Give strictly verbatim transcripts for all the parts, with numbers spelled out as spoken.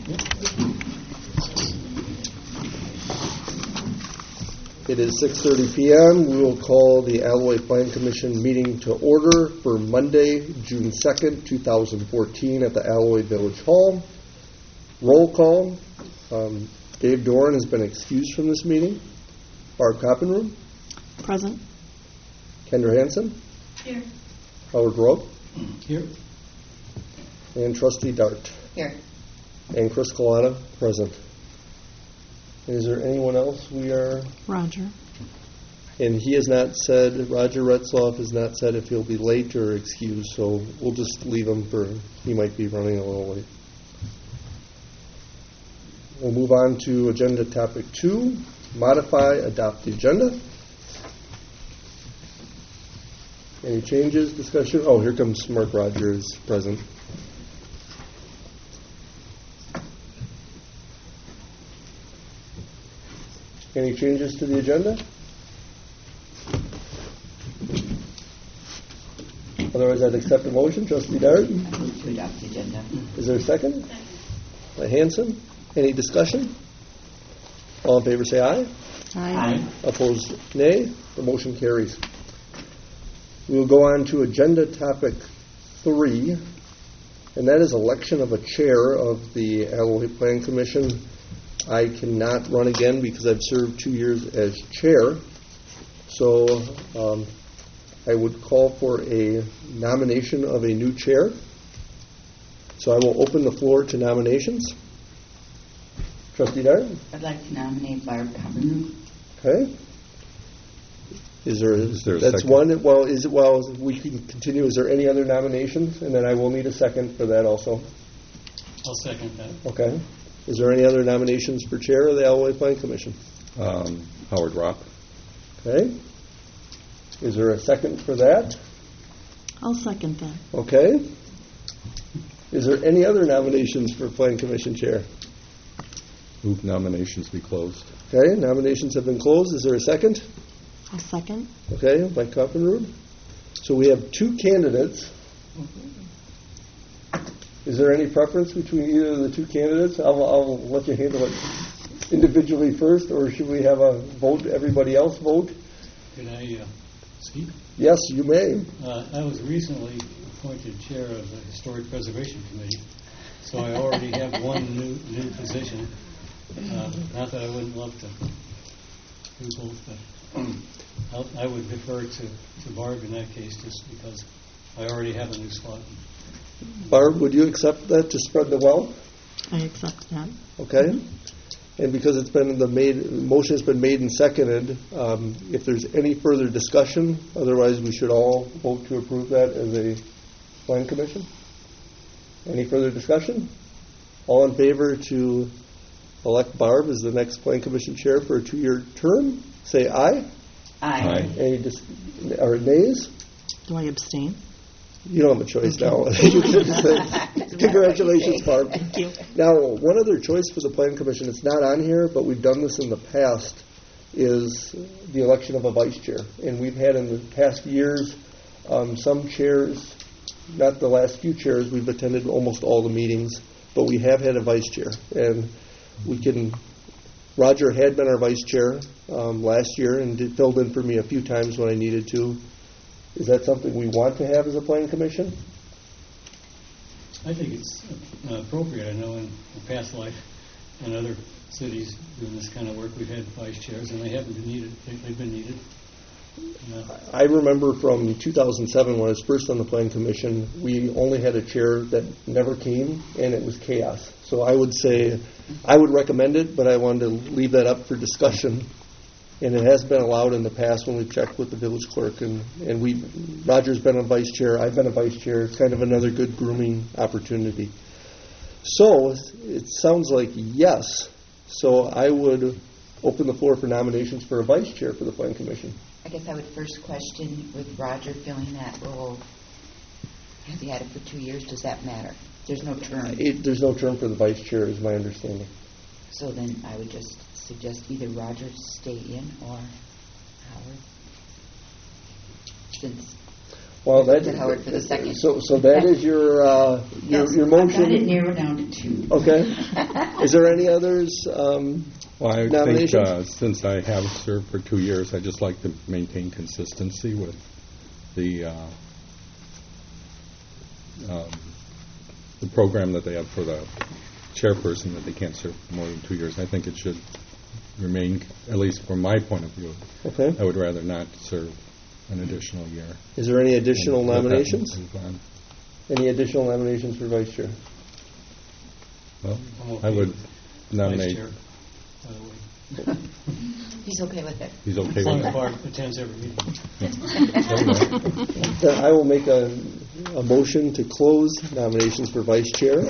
It is six thirty p.m. We will call the Alloy Plan Commission meeting to order for Monday, June second, twenty fourteen at the Alloy Village Hall. Roll call. Um, Dave Doran has been excused from this meeting. Barb Koppenroom. Present. Kendra Hansen. Here. Howard Rowe. Here. And Trustee Dart. Here. And Chris Collada, present. Is there anyone else we are... Roger. And he has not said, Roger Retzloff has not said if he'll be late or excused, so we'll just leave him for, he might be running a little late. We'll move on to agenda topic two, modify, adopt the agenda. Any changes, discussion? Oh, here comes Mark Rogers, present. Any changes to the agenda? Otherwise, I'd accept a motion. Trustee Dart? I move to adopt the agenda. Is there a second? By Hanson. Any discussion? All in favor say aye. Aye. Aye. Opposed, nay. The motion carries. We will go on to agenda topic three, and that is election of a chair of the Alloy Plan Commission. I cannot run again because I've served two years as chair. So um, I would call for a nomination of a new chair. So I will open the floor to nominations. Trustee Dart? I'd like to nominate Barb Koppenroom. Okay. Is there, Is there a that's second? one. Well, is it, well, we can continue. Is there any other nominations? And then I will need a second for that also. I'll second that. Okay. Is there any other nominations for chair of the Alloy Plan Commission? Um, Howard Rock. Okay. Is there a second for that? I'll second that. Okay. Is there any other nominations for Plan Commission chair? Move nominations be closed. Okay. Nominations have been closed. Is there a second? I'll second. Okay. By Koppenrood. So we have two candidates. Is there any preference between either of the two candidates? I'll, I'll let you handle it individually first, or should we have a vote, everybody else vote? Can I uh, speak? Yes, you may. Uh, I was recently appointed chair of the Historic Preservation Committee, so I already have one new new position. Uh, not that I wouldn't love to do both, but I'll, I would defer to, to Barb in that case, just because I already have a new slot. Barb, would you accept that to spread the wealth? I accept that. Okay. And because it's been the made motion has been made and seconded, um, if there's any further discussion, otherwise we should all vote to approve that as a plan commission. Any further discussion? All in favor to elect Barb as the next plan commission chair for a two-year term, say aye. Aye. Aye. Any dis- or nays? Do I abstain? You don't have a choice now. You can say, congratulations, Barb. Thank you. Now, one other choice for the Plan Commission, it's not on here, but we've done this in the past, is the election of a vice chair. And we've had in the past years um, some chairs, not the last few chairs, we've attended almost all the meetings, but we have had a vice chair. And we can, Roger had been our vice chair um, last year and did, filled in for me a few times when I needed to. Is that something we want to have as a plan commission? I think it's uh, appropriate. I know in a past life in other cities doing this kind of work, we've had vice chairs, and they haven't been needed. They, they've been needed. Uh, I remember from two thousand seven when I was first on the plan commission, we only had a chair that never came, and it was chaos. So I would say I would recommend it, but I wanted to leave that up for discussion. And it has been allowed in the past when we've checked with the village clerk, and, and we Roger's been a vice chair, I've been a vice chair. It's kind of another good grooming opportunity. So it sounds like yes. So I would open the floor for nominations for a vice chair for the Plan Commission. I guess I would first question, with Roger filling that role, has he had it for two years? Does that matter? There's no term. It, there's no term for the vice chair, is my understanding. So then I would just suggest either Roger stay in or Howard. Since Well, that, To Howard for the second. So, so that is your, uh, your, Yes, your I've got motion? it narrowed down to two. Okay. Is there any others, um, Well, I think, nominations? uh, since I have served for two years, I just like to maintain consistency with the, uh, um, the program that they have for the chairperson, that they can't serve for more than two years. I think it should remain, at least from my point of view. Okay. I would rather not serve an additional year. Is there any additional And let that nominations? move on. Any additional nominations for vice chair? Well, I'm okay I would with nominate, Vice chair, by the way. He's okay with it. he's okay As long with as that. Bart attends every meeting. Then I will make a, a motion to close nominations for vice chair.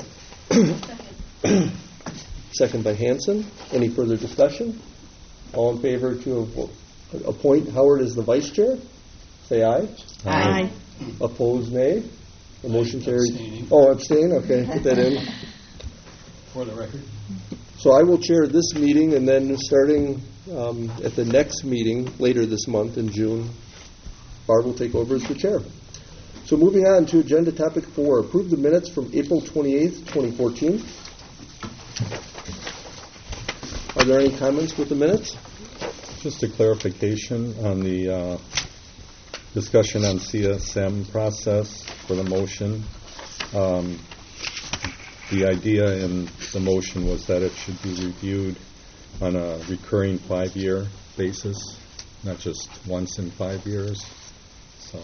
Second by Hanson. Any further discussion? All in favor to avo- appoint Howard as the vice chair? Say aye. Aye. Opposed, nay. The motion carries. Abstaining. Oh, abstain? Okay, put that in. For the record. So I will chair this meeting, and then starting um, at the next meeting later this month in June, Barb will take over as the chair. So moving on to agenda topic four, approve the minutes from April twenty-eighth, twenty fourteen. Are there any comments with the minutes? Just a clarification on the uh, discussion on C S M process for the motion. Um, The idea in the motion was that it should be reviewed on a recurring five-year basis, not just once in five years. So,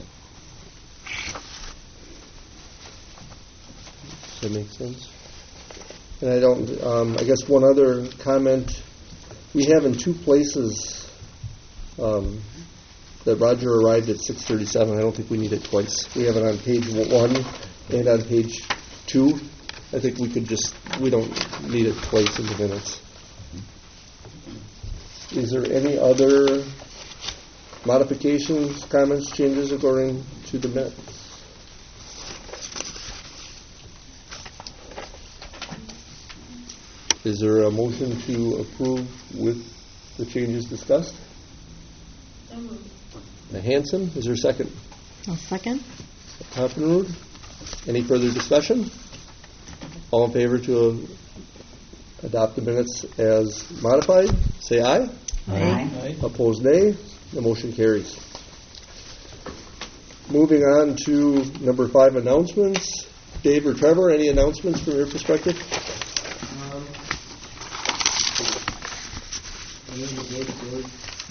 Does that make sense? And I don't, um, I guess one other comment, we have in two places um, that Roger arrived at six thirty-seven. I don't think we need it twice. We have it on page one and on page two. I think we could just, we don't need it twice in the minutes. Is there any other modifications, comments, changes according to the minutes? Is there a motion to approve with the changes discussed? The Hanson, is there a second? I'll second. Hoppenrood. Any further discussion? All in favor to adopt the minutes as modified, say aye. Aye. Aye. Opposed, nay. The motion carries. Moving on to number five, announcements. Dave or Trevor, any announcements from your perspective? Um, my name is Dave Ford.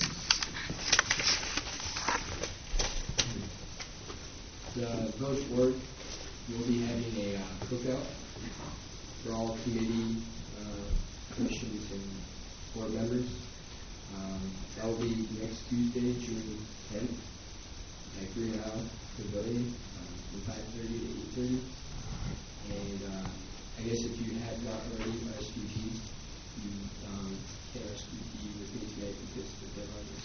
The village board will be having a uh, cookout for all committee, uh, commissions, and board members. Um, that will be next Tuesday, June tenth, at Green Isle Pavilion, um, from five thirty to eight thirty. And uh, I guess if you have not already R S V P, you um, can R S V P with me tonight because the deadline is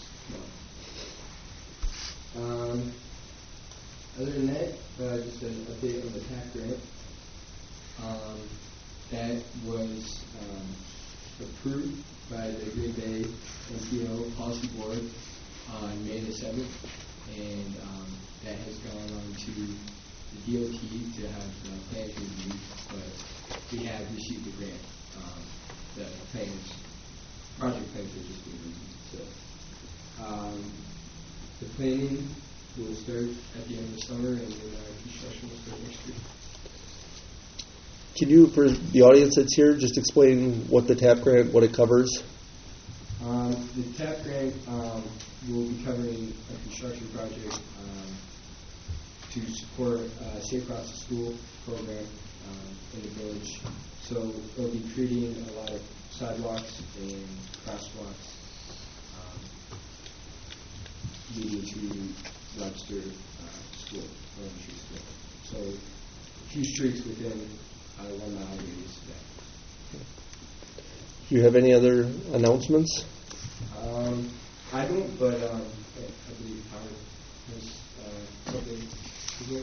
tomorrow. Um, other than that, uh, just an update on the T A C grant. Um, that was um, approved by the Green Bay N P O Policy Board on May the seventh, and um, that has gone on to the D O T to have the plans reviewed, but we have received the grant. Um, the plans, project plans are just being reviewed. So um, the planning will start at the end of the summer, and then uh, construction will start next year. Can you, for the audience that's here, just explain what the TAP grant, what it covers? Um, the TAP grant um, will be covering a construction project um, to support uh, Safe Routes to School program um, in the village. So we'll be creating a lot of sidewalks and crosswalks um, leading to Webster uh, School, elementary school. So a few streets within uh, one mile radius of that. Do you have any other announcements? Um, I don't, but um, I, I believe Howard has uh, something to do.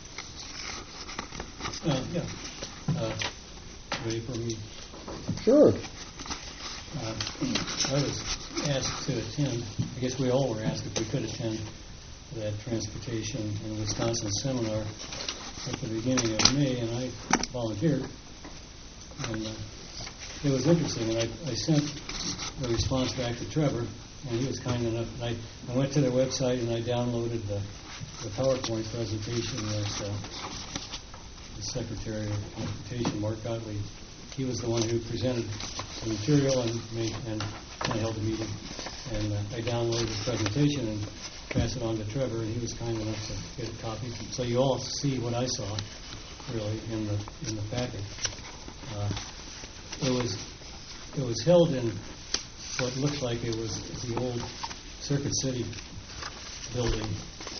Uh, yeah. Uh, ready for me? Sure. Uh, I was asked to attend, I guess we all were asked if we could attend that transportation in Wisconsin seminar at the beginning of May, and I volunteered. And uh, it was interesting, and I, I sent the response back to Trevor, and he was kind enough. And I, I went to their website and I downloaded the, the PowerPoint presentation that uh, the Secretary of Transportation, Mark Gottlieb, he was the one who presented the material and made, and I held the meeting. And uh, I downloaded the presentation and passed it on to Trevor, and he was kind enough to get a copy. So you all see what I saw, really, in the in the packet. Uh, it was it was held in what looks like it was the old Circuit City building.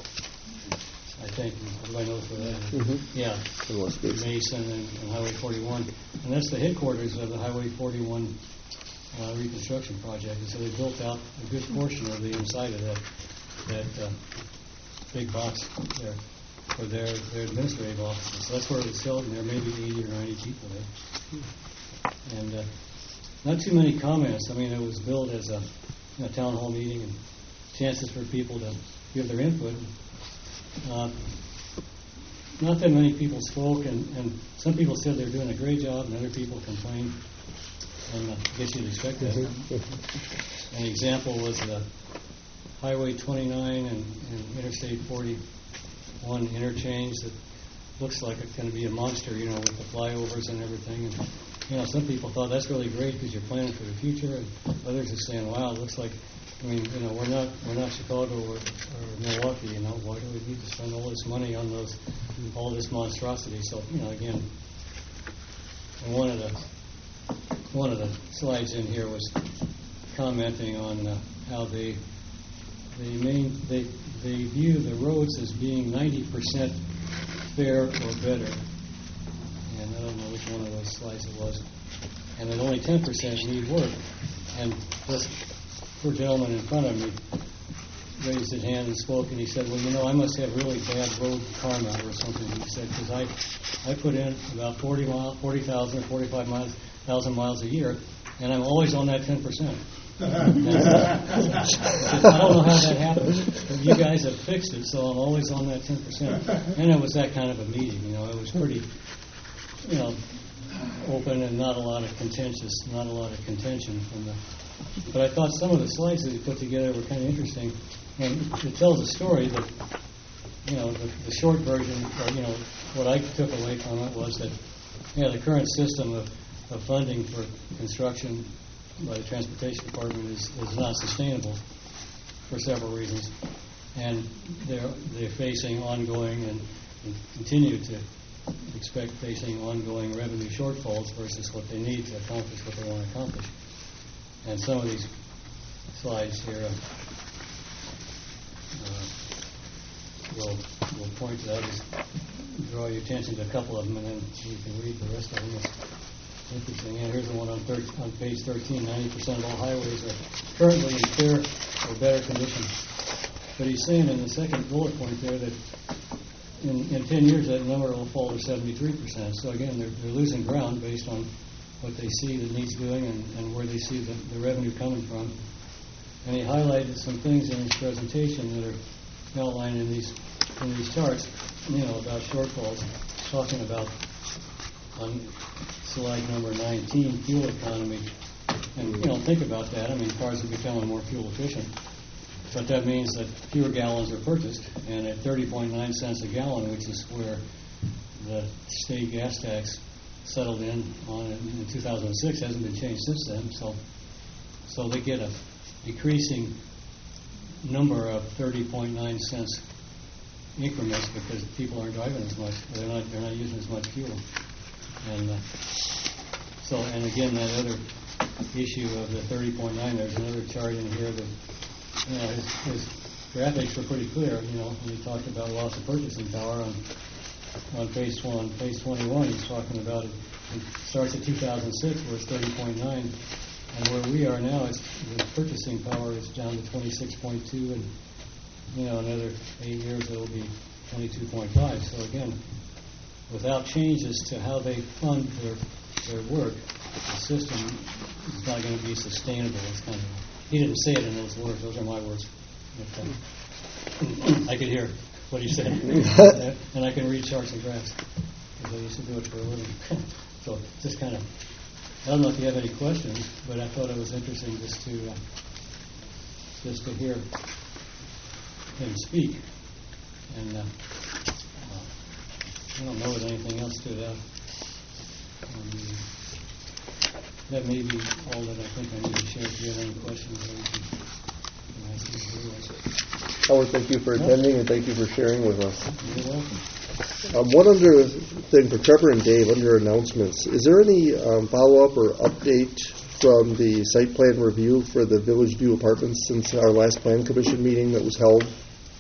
I think everybody knows where that is. Mm-hmm. Yeah, It was good. Mason and, and Highway forty-one, and that's the headquarters of the Highway forty-one uh, reconstruction project. And so they built out a good portion of the inside of that that uh, big box there for their their administrative offices. So that's where it was held, and there may be eighty or ninety people there. And uh, not too many comments. I mean, it was billed as a, a town hall meeting and chances for people to give their input. Uh, not that many people spoke, and, and some people said they're doing a great job, and other people complained. And uh, I guess you'd expect that. An example was the Highway twenty-nine and, and Interstate forty-one interchange that looks like it's going to be a monster, you know, with the flyovers and everything. And, you know, some people thought that's really great because you're planning for the future, and others are saying, wow, it looks like, I mean, you know, we're not we're not Chicago or, or Milwaukee, you know, why do we need to spend all this money on those, all this monstrosity? So, you know, again, and one of the one of the slides in here was commenting on uh, how they they main they they view the roads as being ninety percent fair or better, and I don't know which one of those slides it was, and that only ten percent need work, and this poor gentleman in front of me raised his hand and spoke, and he said, well, you know, I must have really bad road karma or something, he said, because I, I put in about forty miles, forty thousand or forty-five miles, thousand miles a year, and I'm always on that ten percent. I don't know how that happens, but you guys have fixed it, so I'm always on that ten percent. And it was that kind of a meeting, you know, it was pretty, you know, open and not a lot of contentious, not a lot of contention from the. But I thought some of the slides that he put together were kind of interesting, and it tells a story that, you know, the, the short version, or, you know, what I took away from it was that, you know, the current system of, of funding for construction by the Transportation Department is, is not sustainable for several reasons, and they're they're facing ongoing and, and continue to expect facing ongoing revenue shortfalls versus what they need to accomplish what they want to accomplish. And some of these slides here uh, uh, will will point to that. Just draw your attention to a couple of them, and then you can read the rest of them. It's interesting. And here's the one on, thir- on page thirteen. ninety percent of all highways are currently in fair or better condition. But he's saying in the second bullet point there that in, in ten years that number will fall to seventy-three percent. So again, they're, they're losing ground based on what they see that needs doing and, and where they see the, the revenue coming from. And he highlighted some things in his presentation that are outlined in these in these charts, you know, about shortfalls, talking about on slide number nineteen, fuel economy. And, you know, think about that. I mean, cars are becoming more fuel efficient. But that means that fewer gallons are purchased. And at thirty point nine cents a gallon, which is where the state gas tax settled in on it in two thousand six, hasn't been changed since then. So so they get a decreasing number of thirty point nine cents increments because people aren't driving as much. They're not they're not using as much fuel. And uh, so and again that other issue of the thirty point nine, there's another chart in here that, you know, his, his graphics were pretty clear, you know, when he talked about loss of purchasing power on on page one, on page twenty-one, he's talking about it. It starts at two thousand six, where it's thirty point nine, and where we are now, it's, the purchasing power is down to twenty-six point two, and, you know, another eight years it'll be twenty-two point five. So again, without changes to how they fund their their work, the system is not going to be sustainable. It's kind of, he didn't say it in those words; those are my words. But, uh, I could hear what he said, and I can read charts and graphs because I used to do it for a living. So just kind of, I don't know if you have any questions, but I thought it was interesting just to uh, just to hear him speak. And uh, uh, I don't know if anything else stood out. Um, that may be all that I think I need to share. If you have any questions, or you can, you know, ask me otherwise. Howard, thank you for attending and thank you for sharing with us. You're welcome. Um, one other thing for Trevor and Dave under announcements. Is there any um, follow-up or update from the site plan review for the Village View Apartments since our last Plan Commission meeting that was held?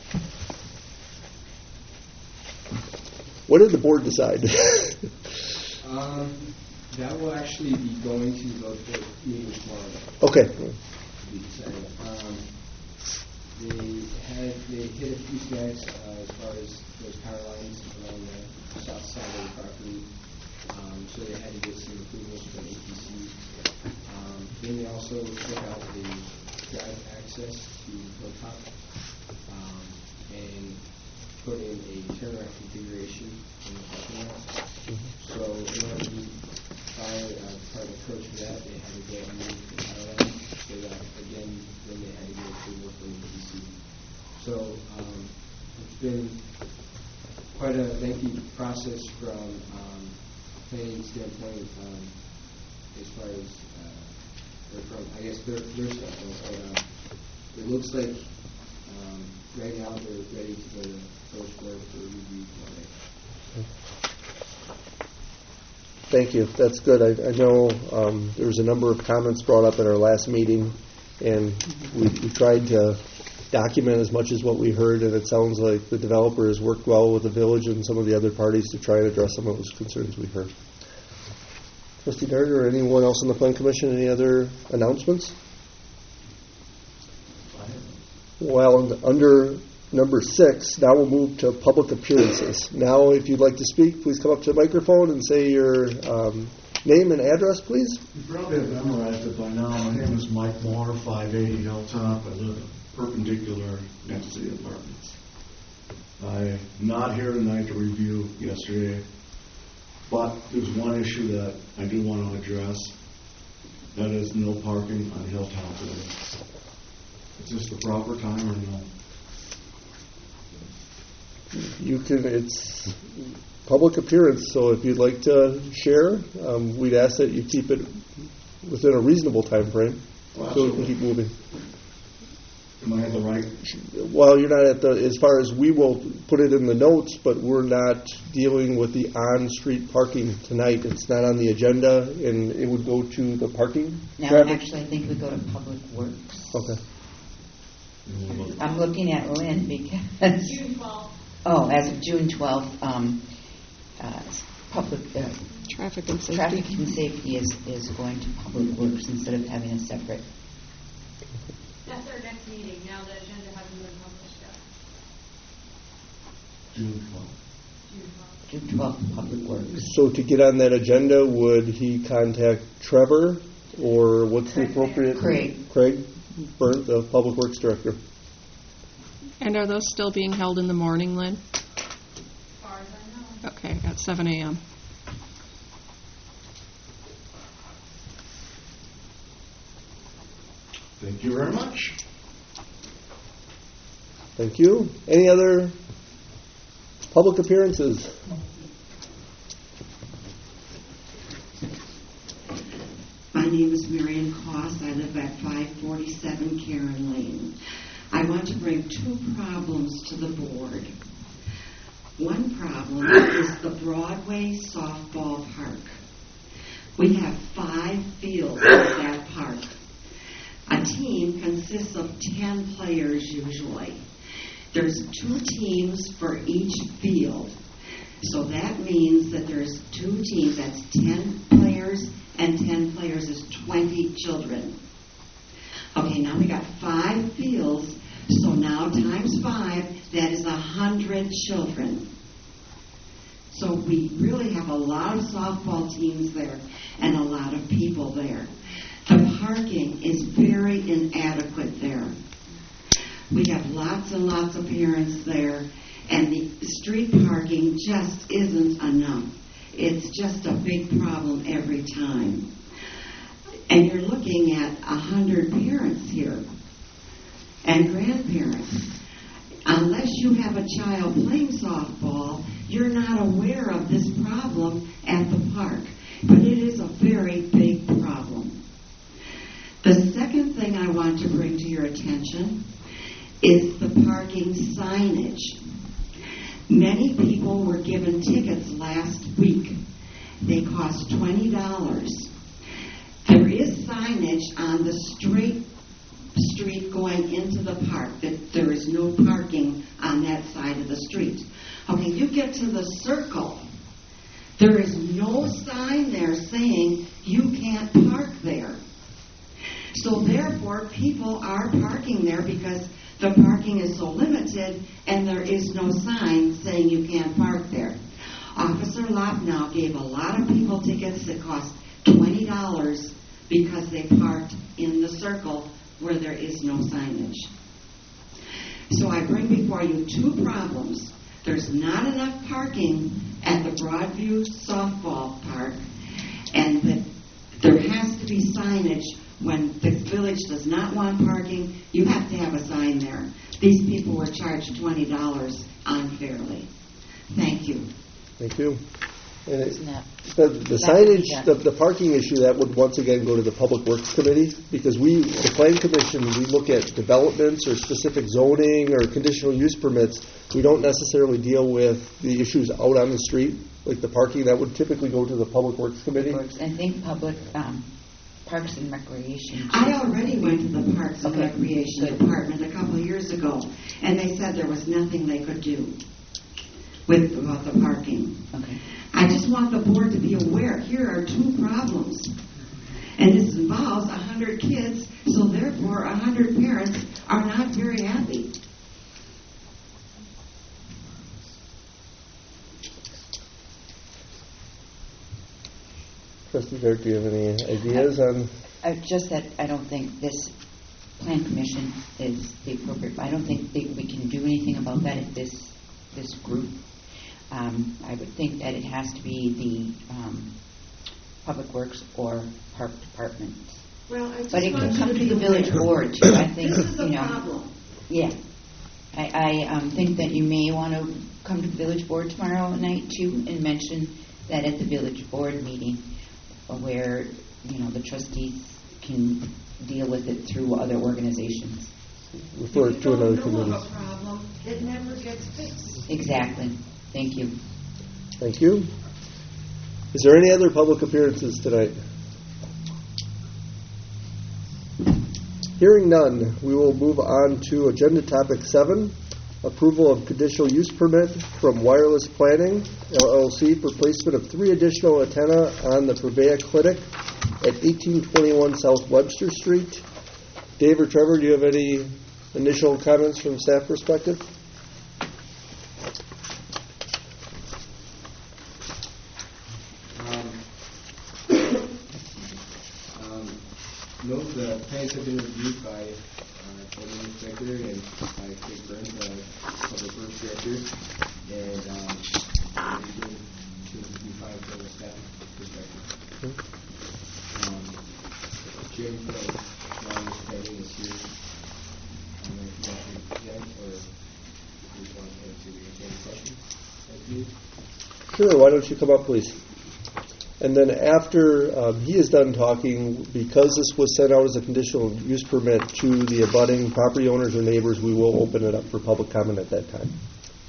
What did the board decide? Um, that will actually be going to the, the meeting tomorrow. Okay. To be decided. Um, they had they hit a few snags uh, as far as those power lines along the south side of the property. Um, so they had to get some improvements from A P C. Um, then they also took out the drive access to Hilltop um, and put in a turnaround configuration in the parking lot. So in order to fire uh, part of the approach for that, they had to go underneath the power line. So that again, then they had to get approval from the D C. So um, it's been quite a lengthy process from um, planning standpoint, um, as far as uh, or from I guess their their stuff. But uh, it looks like um, right now they're ready to go to first board for review tomorrow. Thank you. That's good. I, I know um, there was a number of comments brought up at our last meeting, and we, we tried to document as much as what we heard, and it sounds like the developer has worked well with the village and some of the other parties to try and address some of those concerns we heard. Trustee Dart or anyone else on the Plan Commission, any other announcements? Well, under number six, now we'll move to public appearances. Now, if you'd like to speak, please come up to the microphone and say your um, name and address, please. You probably have memorized it by now. My name is Mike Moore, five eighty Hilltop. I live perpendicular next to the apartments. I'm not here tonight to review yesterday, but there's one issue that I do want to address. That is no parking on Hilltop today. Is this the proper time or no? You can, it's public appearance, so if you'd like to share, um, we'd ask that you keep it within a reasonable time frame Well, so we can keep moving. Am I at the right? Well, you're not at the, as far as we will put it in the notes, but we're not dealing with the on-street parking tonight. It's not on the agenda, and it would go to the parking Now, traffic? actually, I think we go to Public Works. Okay. I'm looking at Lynn because... June twelfth. Oh, as of June twelfth, um, uh, public... Uh, Traffic and safety. Traffic and safety is, is going to Public Works instead of having a separate... That's our next meeting. Now the agenda hasn't been published yet. June twelfth. June twelfth. June twelfth, Public Works. So to get on that agenda, would he contact Trevor, or what's the Craig. appropriate? Craig. Craig Burnt, the Public Works Director. And are those still being held in the morning, Lynn? As far as I know. Okay, at seven a.m. Thank you very much. Thank you. Any other public appearances? My name is Marion Koss. I live at five forty-seven Karen Lane. I want to bring two problems to the board. One problem is the Broadway softball park. We have five fields at that park. A team consists of ten players usually. There's two teams for each field. So that means that there's two teams, that's ten players, and ten players is twenty children. Okay, now we got five fields, so now times five, that is one hundred children. So we really have a lot of softball teams there and a lot of people there. The parking is very inadequate there. We have lots and lots of parents there, and the street parking just isn't enough. It's just a big problem every time. And you're looking at a hundred parents here and grandparents. Unless you have a child playing softball, you're not aware of this problem at the park. But it is a very big problem. The second thing I want to bring to your attention is the parking signage. Many people were given tickets last week. They cost twenty dollars. There is signage on the straight street going into the park that there is no parking on that side of the street. Okay, you get to the circle. There is no sign there saying you can't park there. So therefore, people are parking there because the parking is so limited and there is no sign saying you can't park there. Officer Lopnow gave a lot of people tickets that cost twenty dollars because they parked in the circle where there is no signage. So I bring before you two problems. There's not enough parking at the Broadview softball park, and that there has to be signage. When the village does not want parking, you have to have a sign there. These people were charged twenty dollars unfairly. Thank you. Thank you. And it, Isn't that- the, the that signage, would be the, done. the parking issue, that would once again go to the Public Works Committee, because we, the Plan Commission, we look at developments or specific zoning or conditional use permits. We don't necessarily deal with the issues out on the street, like the parking. That would typically go to the Public Works Committee. Works. I think public, um, Parks and Recreation. I already went to the Parks and Okay. Recreation Good. Department a couple of years ago, and they said there was nothing they could do with about the parking. Okay. I just want the board to be aware, here are two problems. And this involves one hundred kids, so therefore one hundred parents are not very happy. Trustee Dart, do you have any ideas on? Uh, just that I don't think this Plan Commission is the appropriate, I don't think that we can do anything about that at this, this group. Um, I would think that it has to be the um, Public Works or Park Department. Well, I just But it want can you come to to be the village aware. board too, I think, This is a you know. problem. Yeah. I, I um, think that you may want to come to the village board tomorrow night too and mention that at the village board meeting where, you know, the trustees can deal with it through other organizations. Refer If it to you another don't know committee. of a problem, it never gets fixed. Exactly. Thank you. Thank you. Is there any other public appearances tonight? Hearing none, we will move on to agenda topic seven, approval of conditional use permit from Wireless Planning, L L C, for placement of three additional antenna on the Prevea Clinic at eighteen twenty-one South Webster Street. Dave or Trevor, do you have any initial comments from staff perspective? Um, um, No, the plans have been reviewed by uh, building inspector and by Kate Burns, uh, public works director, and um, everything seems to be fine from the staff perspective. Um, Jim from Wireless Planning is here. I don't know if you want to present or if you want him to answer any questions. Thank you. Sure, why don't you come up, please? And then after um, he is done talking, because this was sent out as a conditional use permit to the abutting property owners or neighbors, we will open it up for public comment at that time.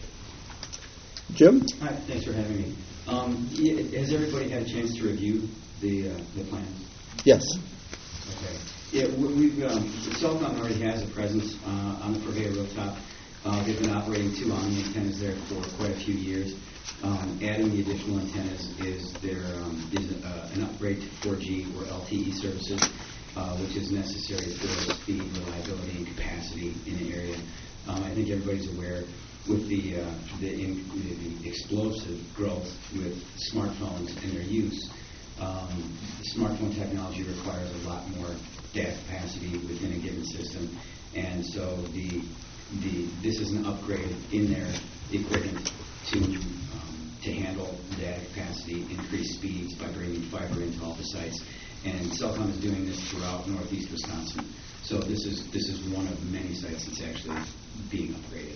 Jim? Hi, thanks for having me. Um, yeah, has everybody had a chance to review the uh, the plans? Yes. Okay. Yeah, we- we've um, Cellcom already has a presence uh, on the Prevea rooftop. Uh, they've been operating two Omni antennas there for quite a few years. Um, adding the additional antennas is there um, is uh, an upgrade to four G or L T E services, uh, which is necessary for speed, reliability, and capacity in the area. Um, I think everybody's aware with the uh, the, in, the explosive growth with smartphones and their use. Um, smartphone technology requires a lot more data capacity within a given system, and so the the this is an upgrade in their equipment to um, to handle data capacity, increase speeds by bringing fiber into all the sites. And Cellcom is doing this throughout northeast Wisconsin. So this is this is one of many sites that's actually being upgraded.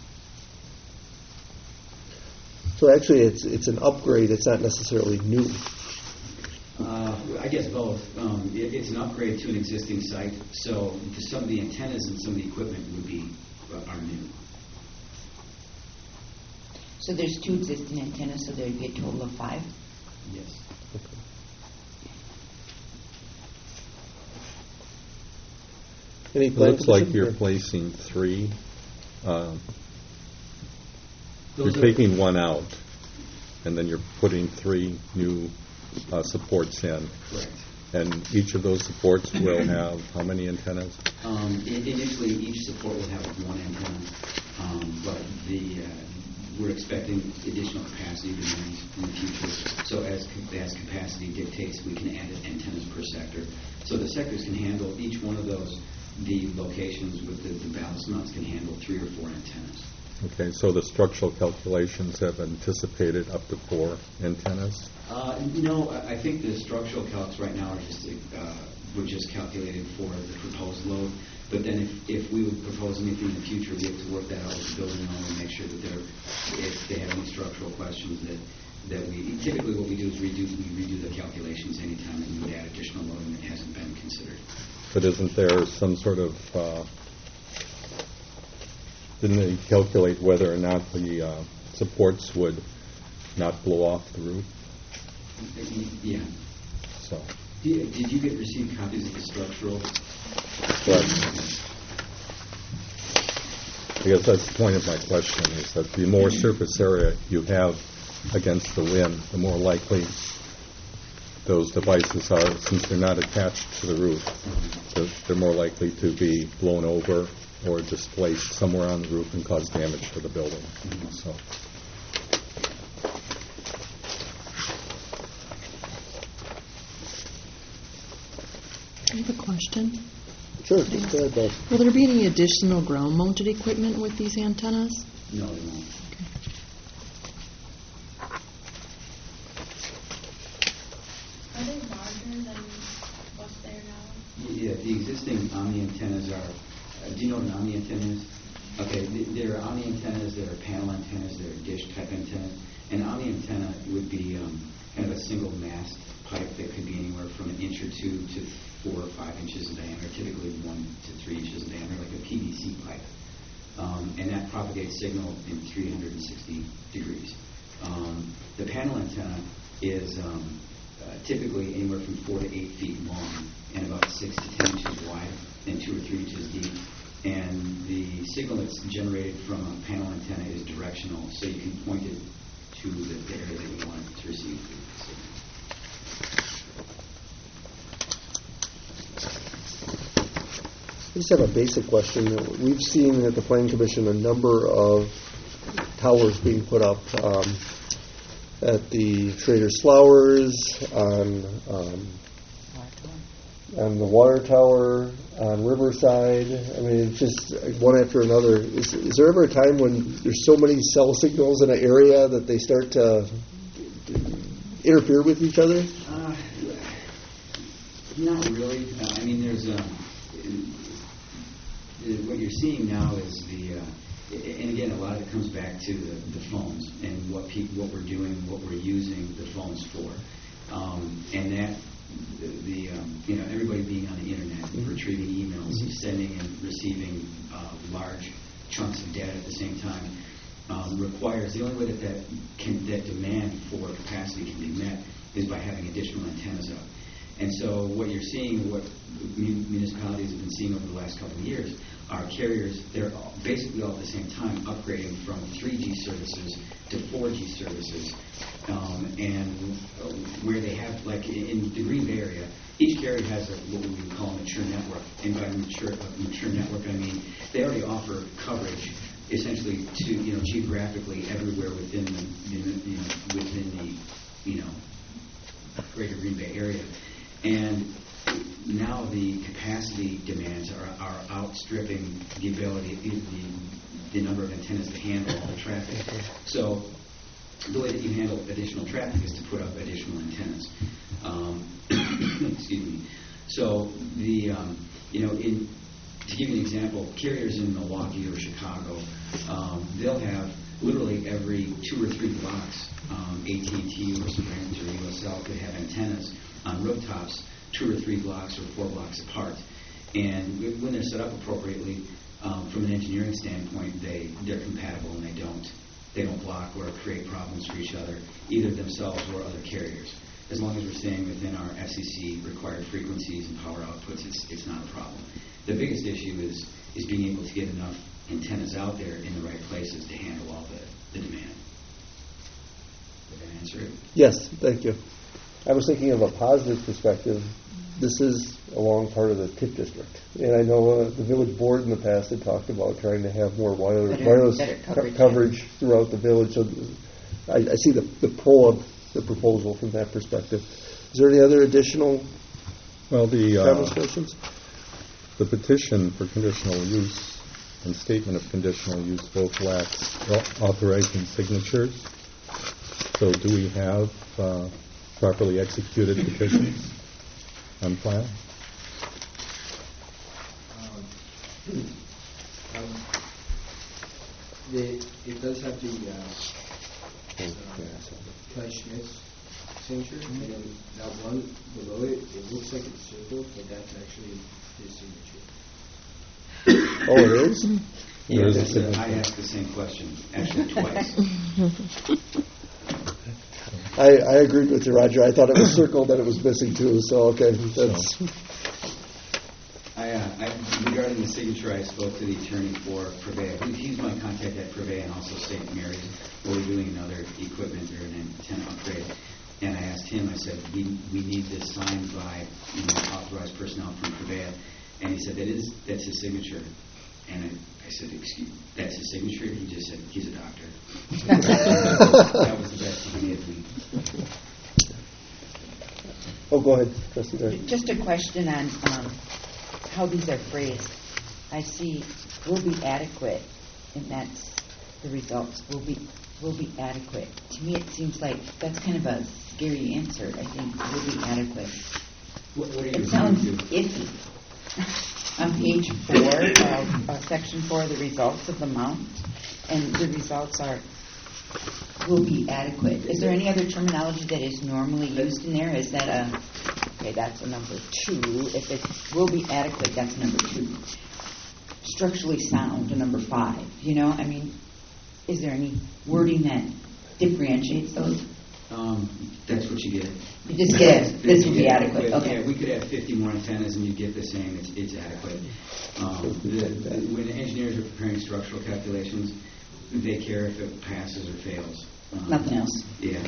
So actually, it's it's an upgrade. It's not necessarily new. Uh, I guess both. Um, it, it's an upgrade to an existing site. So the, some of the antennas and some of the equipment would be uh, are new. So there's two existing antennas, so there'd be a total of five? Yes. Any It looks like commission? you're placing three. Uh, you're Those are- taking one out, and then you're putting three new uh, supports in. Correct. And each of those supports will have how many antennas? Um, i- initially, each support will have one antenna, um, but the uh, we're expecting additional capacity demands in the future. So as ca- as capacity dictates, we can add antennas per sector. So the sectors can handle each one of those. The locations with the, the ballast mounts can handle three or four antennas. Okay, so the structural calculations have anticipated up to four antennas? Uh, no, I I think the structural calcs right now are just uh, were just calculated for the proposed load. But then if, if we would propose anything in the future, we have to work that out with the building owner and make sure that they're, if they have any structural questions that, that we, typically what we do is redo, we redo the calculations anytime that we would add additional loading that hasn't been considered. But isn't there some sort of, uh, didn't they calculate whether or not the uh, supports would not blow off the roof? Yeah. So, Did, did you get received copies of the structural? but I guess that's the point of my question, is that the more surface area you have against the wind, the more likely those devices are, since they're not attached to the roof, they're, they're more likely to be blown over or displaced somewhere on the roof and cause damage to the building. So, I have a question. Sure, just go ahead, Bob. Will there be any additional ground-mounted equipment with these antennas? No, they won't. Are they larger than what's there now? Yeah, the existing Omni antennas are, uh, do you know what an Omni antenna is? Okay, th- there are Omni antennas, there are panel antennas, there are dish type antennas. An Omni antenna would be um, kind of a single mast pipe that could be anywhere from an inch or two to four or five inches in diameter, typically one to three inches in diameter, like a P V C pipe. Um, and that propagates signal in three hundred sixty degrees. Um, the panel antenna is um, uh, typically anywhere from four to eight feet long and about six to ten inches wide and two or three inches deep. And the signal that's generated from a panel antenna is directional, so you can point it to the, the area that you want it to receive the signal. I just have a basic question. We've seen at the Planning Commission a number of towers being put up um, at the Trader's Flowers, on um, on the water tower, on Riverside. I mean, it's just one after another. Is, is there ever a time when there's so many cell signals in an area that they start to interfere with each other? Uh, not really. Uh, I mean, there's a. What you're seeing now is the, uh, and again, a lot of it comes back to the, the phones and what people, what we're doing, what we're using the phones for, um, and that the, the um, you know, everybody being on the internet, mm-hmm. retrieving emails, mm-hmm. sending and receiving uh, large chunks of data at the same time um, requires the only way that that can that demand for capacity can be met is by having additional antennas up. And so what you're seeing, what municipalities have been seeing over the last couple of years, are carriers, they're all, basically all at the same time upgrading from three G services to four G services. Um, and uh, where they have, like in the Green Bay area, each carrier has a, what we would call a mature network. And by mature, uh, mature network, I mean they already offer coverage essentially to, you know, geographically everywhere within the, you know, within the, you know, greater Green Bay area. And now the capacity demands are, are outstripping the ability, the, the number of antennas to handle all the traffic. So the way that you handle additional traffic is to put up additional antennas. Um, excuse me. So the um, you know in to give you an example, carriers in Milwaukee or Chicago, um, they'll have literally every two or three blocks, um, A T and T or Sprint or U S L could have antennas on rooftops two or three blocks or four blocks apart. And when they're set up appropriately, um, from an engineering standpoint, they, they're compatible and they don't they don't block or create problems for each other, either themselves or other carriers. As long as we're staying within our S E C required frequencies and power outputs, it's it's not a problem. The biggest issue is is being able to get enough antennas out there in the right places to handle all the, the demand. Did that answer it? Yes, thank you. I was thinking of a positive perspective. This is a long part of the T I F district. And I know uh, the village board in the past had talked about trying to have more wireless, Better- wireless better co- coverage. coverage throughout the village. So I, I see the, the pro of the proposal from that perspective. Is there any other additional Well, the, uh, comments, questions? the petition for conditional use and statement of conditional use both lacks au- authorizing signatures. So do we have uh, properly executed petitions on file? Um, um, the, it does have the uh, uh, Clay Schmidt's signature, and then that one below it, it looks like it's circled, but that's actually his signature. Oh, it is? Yeah, There is a that's a, signature. I asked the same question, actually twice. I, I agreed with you, Roger. I thought it was circled that it was missing too. So, okay. That's, I, uh, I, regarding the signature, I spoke to the attorney for Purveyor. He- He's my contact at Purveyor and also Saint Mary's, where we're doing another equipment or an antenna upgrade. And I asked him, I said, we, we need this signed by, you know, authorized personnel from Purveyor. And he said, that is, that's his signature. And I, I said, excuse, that's his signature? He just said, he's a doctor. That was the best he could give me. oh, go ahead, Trustee Dart. Just a question on um, how these are phrased. I see will be adequate, and that's the results. Will be will be adequate. To me, it seems like that's kind of a scary answer. I think will be adequate. What, what are you It sounds referring to? iffy. On page four, of uh, section four, the results of the mount, and the results are will be adequate. Is there any other terminology that is normally used in there? Is that a okay? That's a number two. If it will be adequate, that's number two. Structurally sound, a number five. You know, I mean, is there any wording that differentiates those? Um, that's what you get. You just get it. This You will be get adequate. Okay. Yeah, we could have fifty more antennas and you get the same. It's, it's adequate. Um, the, the, when the engineers are preparing structural calculations, they care if it passes or fails. Um, Nothing else. Yeah.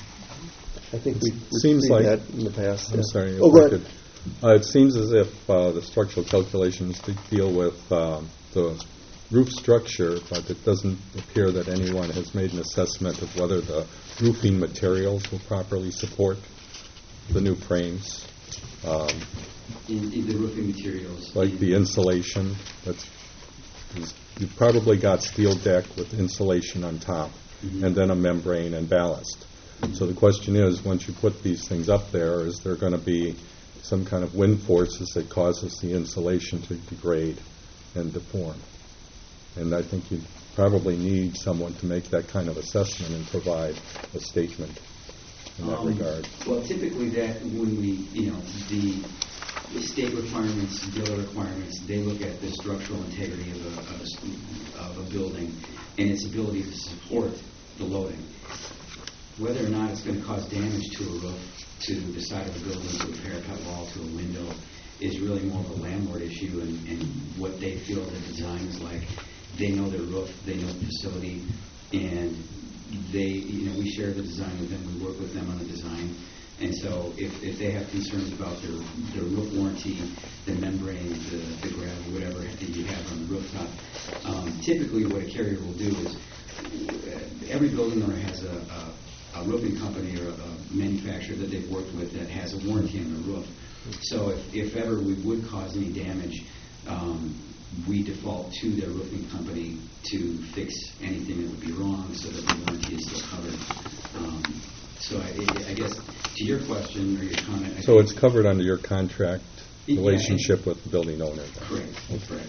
I think we, we've Seems seen like- that in the past. I'm yeah. sorry. Oh, if go I ahead. could- Uh, it seems as if uh, the structural calculations de- deal with um, the roof structure, but it doesn't appear that anyone has made an assessment of whether the roofing materials will properly support the new frames, um, In, in the roofing materials. like in- the insulation. That's is, you've probably got steel deck with insulation on top, Mhm. and then a membrane and ballast. So the question is, once you put these things up there, is there going to be some kind of wind forces that causes the insulation to degrade and deform? And I think you probably need someone to make that kind of assessment and provide a statement in that Um, regard. Well, typically that when we, you know, the the state requirements, dealer requirements, they look at the structural integrity of a, of a, s- of a building and its ability to support the loading. Whether or not it's going to cause damage to a roof, to the side of the building, to a parapet wall, to a window, is really more of a landlord issue and, and what they feel the design is like. They know their roof, they know the facility, and they, you know, we share the design with them, we work with them on the design. And so if, if they have concerns about their, their roof warranty, the membrane, the, the gravel, whatever that you have on the rooftop, um, typically what a carrier will do is uh, every building owner has a, a, a roofing company or a, a manufacturer that they've worked with that has a warranty on the roof. So if, if ever we would cause any damage, um, we default to their roofing company to fix anything that would be wrong so that the warranty is still covered. Um, so I, I guess to your question or your comment... I So it's covered under your contract Yeah, relationship and- with the building owner? then? Correct, correct.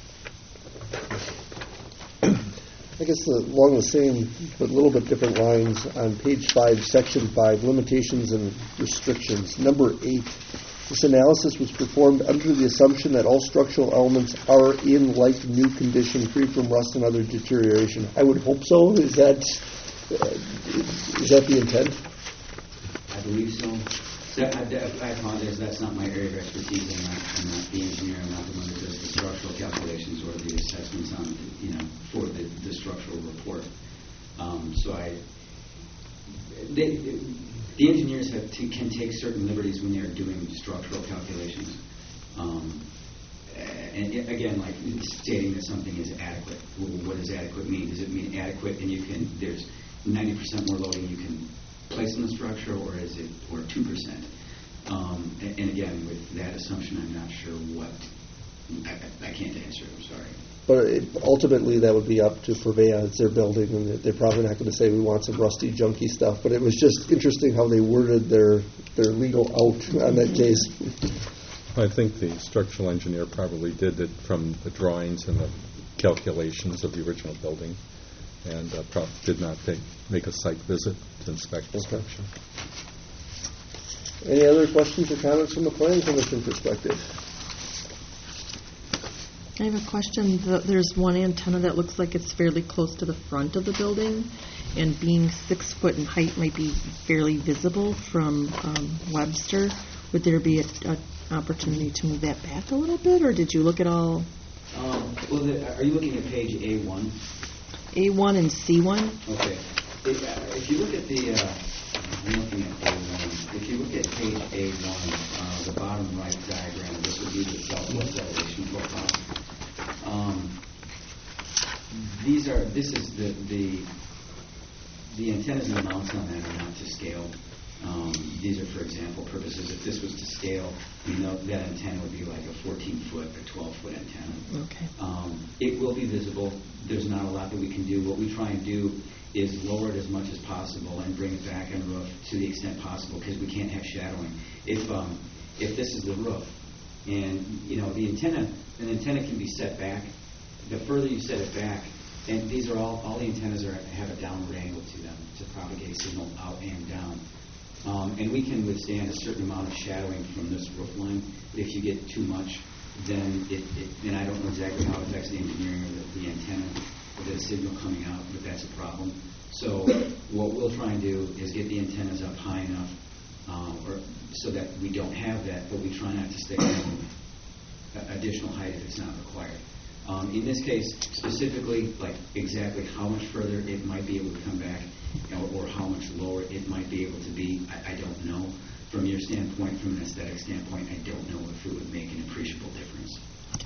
I guess the- along the same, but a little bit different lines, on page five, section five, limitations and restrictions, number eight, this analysis was performed under the assumption that all structural elements are in like new condition, free from rust and other deterioration. I would hope so. Is that, uh, is that the intent? I believe so. That, I, that- I apologize, that's not my area of expertise. I'm not, I'm not the engineer, I'm not the one that does the structural calculations or the assessments on, you know, for the, the structural report. Um, so I, they, the engineers have to, can take certain liberties when they're doing structural calculations. Um, and i- again, like stating that something is adequate. Well, what does adequate mean? Does it mean adequate and you can, there's ninety percent more loading you can place in the structure, or is it, or two percent? Um, and, and again, with that assumption, I'm not sure what, I, I I can't answer it, I'm sorry. But it, ultimately, that would be up to Purveya. It's their building, and they're probably not going to say we want some rusty, junky stuff. But it was just interesting how they worded their their legal out on that case. I think the structural engineer probably did it from the drawings and the calculations of the original building, and uh, prob- did not take, make a site visit to inspect the Okay. structure. Any other questions or comments from the planning commission perspective? I have a question. The- There's one antenna that looks like it's fairly close to the front of the building, and being six foot in height might be fairly visible from um, Webster. Would there be an opportunity to move that back a little bit, or did you look at all Um, well, the, are you looking at page A one? A one and C one? Okay. If, uh, if you look at the, uh, I'm looking at A one. If you look at page A one, uh, the bottom right diagram, this would be the southwest elevation profile. Um, these are, this is the, the, the antennas and the mounts on that are not to scale. Um, these are for example purposes. If this was to scale, you know that antenna would be like a fourteen foot or twelve foot antenna. Okay. Um, it will be visible. There's not a lot that we can do. What we try and do is lower it as much as possible and bring it back on the roof to the extent possible, because we can't have shadowing. If um, if this is the roof, and you know the antenna, an antenna can be set back. The further you set it back, and these are all all the antennas are have a downward angle to them to propagate signal out and down. Um, and we can withstand a certain amount of shadowing from this roof line. But if you get too much, then it, it and I don't know exactly how it affects the engineering of the, the antenna or the signal coming out, but that's a problem. So what we'll try and do is get the antennas up high enough, um, or so that we don't have that, but we try not to stick in additional height if it's not required. Um, in this case, specifically, like exactly how much further it might be able to come back, you know, or how much lower it might be able to be, I, I don't know. From your standpoint, from an aesthetic standpoint, I don't know if it would make an appreciable difference.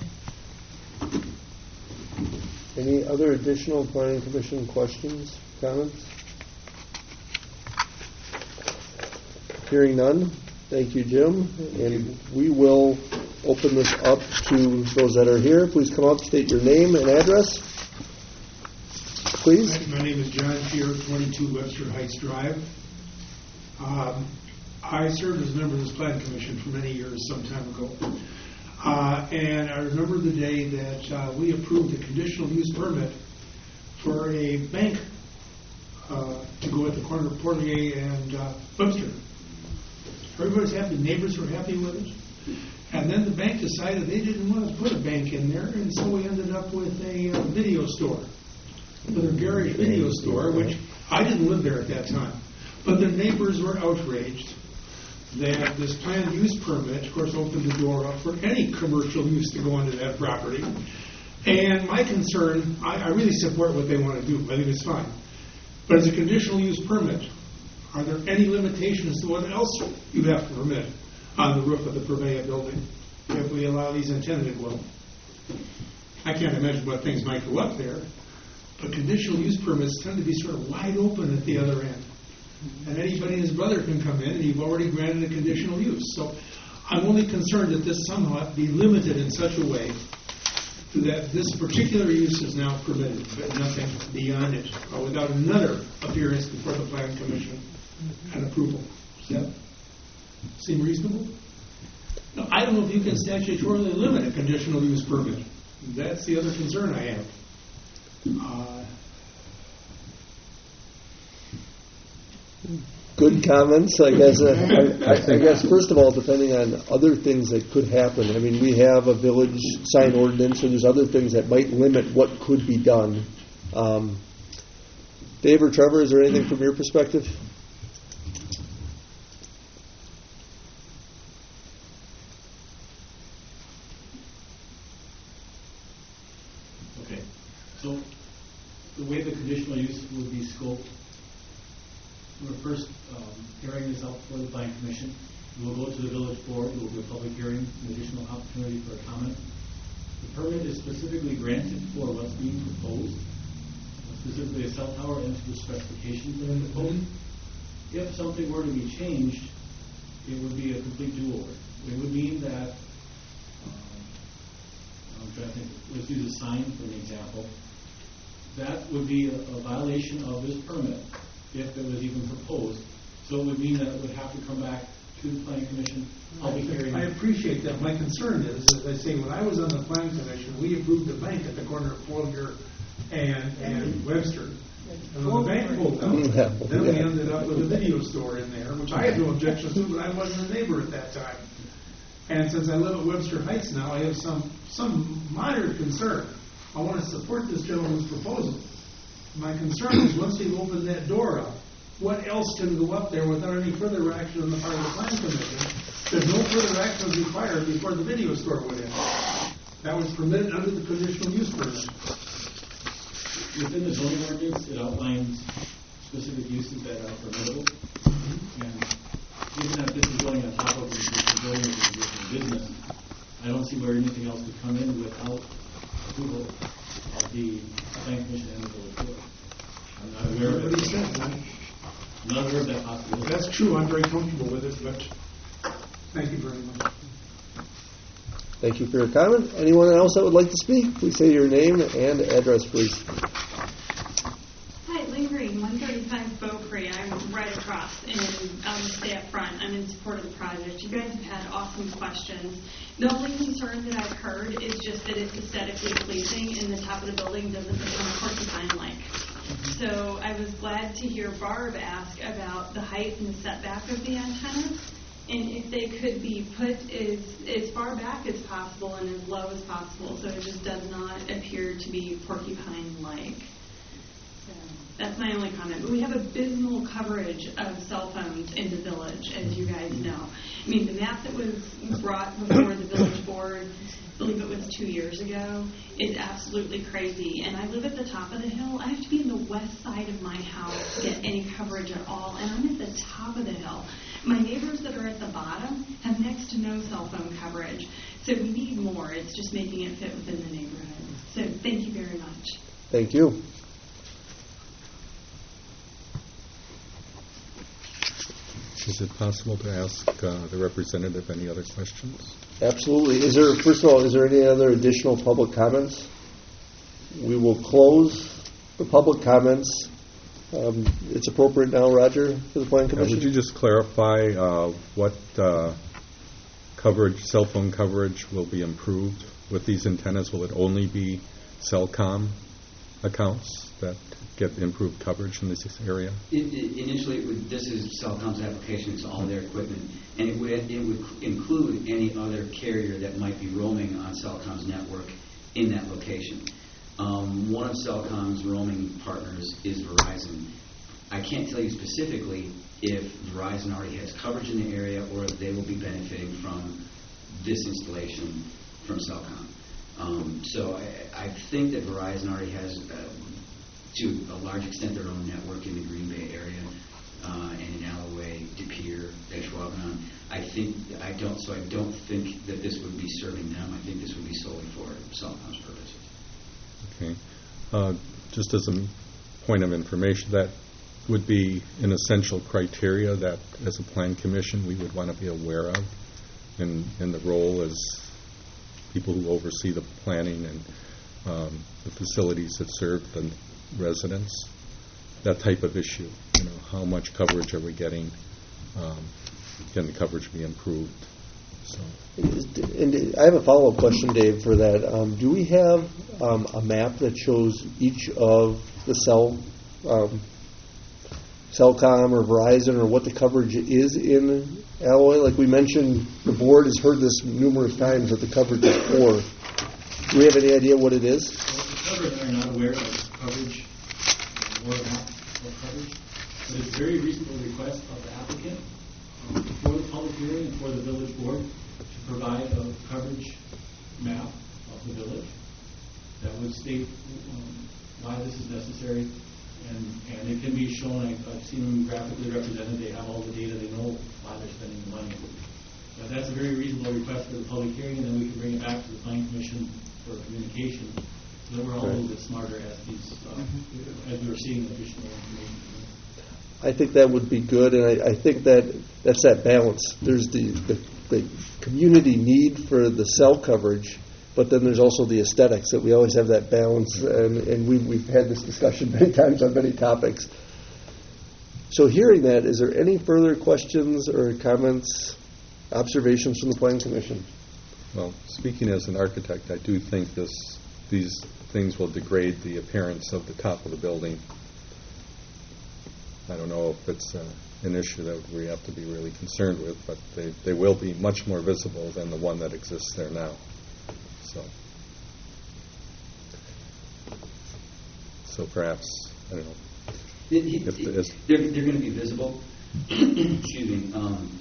Any other additional planning commission questions, comments? Hearing none, thank you, Jim. And we will open this up to those that are here. Please come up, state your name and address. Please. My name is John Shear, twenty-two Webster Heights Drive. Um, I served as a member of this planning commission for many years, some time ago. Uh, and I remember the day that uh, we approved a conditional use permit for a bank uh, to go at the corner of Portlier and uh, Webster. Everybody's happy. Neighbors were happy with it. And then the bank decided they didn't want to put a bank in there, and so we ended up with a uh, video store, with a garage video store, which I didn't live there at that time. But the neighbors were outraged that this planned use permit, of course, opened the door up for any commercial use to go into that property. And my concern, I, I really support what they want to do. I think it's fine. But as a conditional use permit, are there any limitations to what else you have to permit on the roof of the Purveya building if we allow these antennas to go up? I can't imagine what things might go up there, but conditional use permits tend to be sort of wide open at the other end. And anybody and his brother can come in, and you've already granted a conditional use. So I'm only concerned that this somehow be limited in such a way to that this particular use is now permitted, but nothing beyond it, or without another appearance before the Plan Commission and approval. Does that seem reasonable? No, I don't know if you can statutorily limit a conditional use permit. That's the other concern I have. Uh, Good comments, I guess. Uh, I, I, I guess, first of all, depending on other things that could happen. I mean, we have a village sign ordinance, and there's other things that might limit what could be done. Um, Dave or Trevor, is there anything from your perspective? Okay. So the way the conditional use would be scoped, we're first um, hearing this out for the Plan Commission. We will go to the village board. There will be a public hearing, an additional opportunity for a comment. The permit is specifically granted for what's being proposed, specifically a cell tower and to the specifications that are proposed. If something were to be changed, it would be a complete do-over. It would mean that, um, I'm trying to think, let's use a sign for an example. That would be a, a violation of this permit if it was even proposed. So it would mean that it would have to come back to the Planning Commission. I'll be hearing. I appreciate that. My concern is, as I say, when I was on the Planning Commission, we approved a bank at the corner of Folger and, and Webster. And when the bank pulled out, then we ended up with a video store in there, which I had no objection to, but I wasn't a neighbor at that time. And since I live at Webster Heights now, I have some, some moderate concern. I want to support this gentleman's proposal. My concern is once we've opened that door up, what else can go up there without any further action on the part of the Plan Commission? There's no further action was required before the video store went in. That was permitted under the conditional use permit. Within the zoning ordinance, it outlines specific uses that are permissible. Mm-hmm. And given that this is going on top of the zoning of the existing business, I don't see where anything else could come in without approval of the Planning Commission and the village board. I'm not aware of it. I'm not aware of that possibility. That's true. I'm very comfortable with it, but thank you very much. Thank you for your comment. Anyone else that would like to speak, please say your name and address, please. Hi, Lynn Green, one thirty-five Beaupre. I'm right across, and I'll just stay up front. I'm in support of the project. You guys have had awesome questions. The only concern that I've heard is just that it's aesthetically pleasing, and the top of the building doesn't become porcupine-like. So I was glad to hear Barb ask about the height and the setback of the antennas, and if they could be put as, as far back as possible and as low as possible, so it just does not appear to be porcupine-like. So that's my only comment. But we have abysmal coverage of cell phones in the village, as you guys know. I mean, the map that was brought before the village board, I believe it was two years ago, is absolutely crazy. And I live at the top of the hill. I have to be in the west side of my house to get any coverage at all, and I'm at the top of the hill. My neighbors that are at the bottom have next to no cell phone coverage. So we need more. It's just making it fit within the neighborhood. So thank you very much. Thank you. Is it possible to ask uh, the representative any other questions? Absolutely. Is there, first of all, is there any other additional public comments? We will close the public comments. Um, it's appropriate now, Roger, for the Plan Commission? Uh, would you just clarify uh, what uh, coverage, cell phone coverage, will be improved with these antennas? Will it only be Cellcom accounts that get improved coverage in this area? It, it, initially, it would, this is Cellcom's application. It's all their equipment, and it would it would include any other carrier that might be roaming on Cellcom's network in that location. Um, one of Cellcom's roaming partners is Verizon. I can't tell you specifically if Verizon already has coverage in the area or if they will be benefiting from this installation from Cellcom. Um, so I, I think that Verizon already has, uh, to a large extent, their own network in the Green Bay area uh, and in Alloway, De Pere, Ashwaubenon. I think I don't. So I don't think that this would be serving them. I think this would be solely for Cellcom's purposes. Okay. Uh, just as a point of information, that would be an essential criteria that, as a Plan Commission, we would want to be aware of in, in the role as people who oversee the planning and um, the facilities that serve the residents, that type of issue. You know, how much coverage are we getting? Um, can the coverage be improved? So. And I have a follow-up question, Dave, for that. Um, do we have um, a map that shows each of the cell, um, Cellcom or Verizon, or what the coverage is in Alloy? Like we mentioned, the board has heard this numerous times that the coverage is poor. Do we have any idea what it is? Well, the coverage are not aware of coverage or map of coverage, but it's a very reasonable request of the applicant um, for the public hearing and for the village board to provide a coverage map of the village that would state um, why this is necessary, and, and it can be shown. I, I've seen them graphically represented. They have all the data. They know why they're spending the money. But that's a very reasonable request for the public hearing, and then we can bring it back to the Planning Commission for communication, so that we're all a little bit smarter as these uh, mm-hmm. as we're seeing additional information. I think that would be good, and I, I think that that's that balance. There's the, the, the community need for the cell coverage, but then there's also the aesthetics, that we always have that balance, and, and we've, we've had this discussion many times on many topics. So hearing that, is there any further questions or comments, observations from the Planning Commission? Well, speaking as an architect, I do think this these things will degrade the appearance of the top of the building. I don't know if it's uh, an issue that we have to be really concerned with, but they, they will be much more visible than the one that exists there now. So, so perhaps, I don't know. It, it, if it, is, they're they're going to be visible. Excuse me. Um,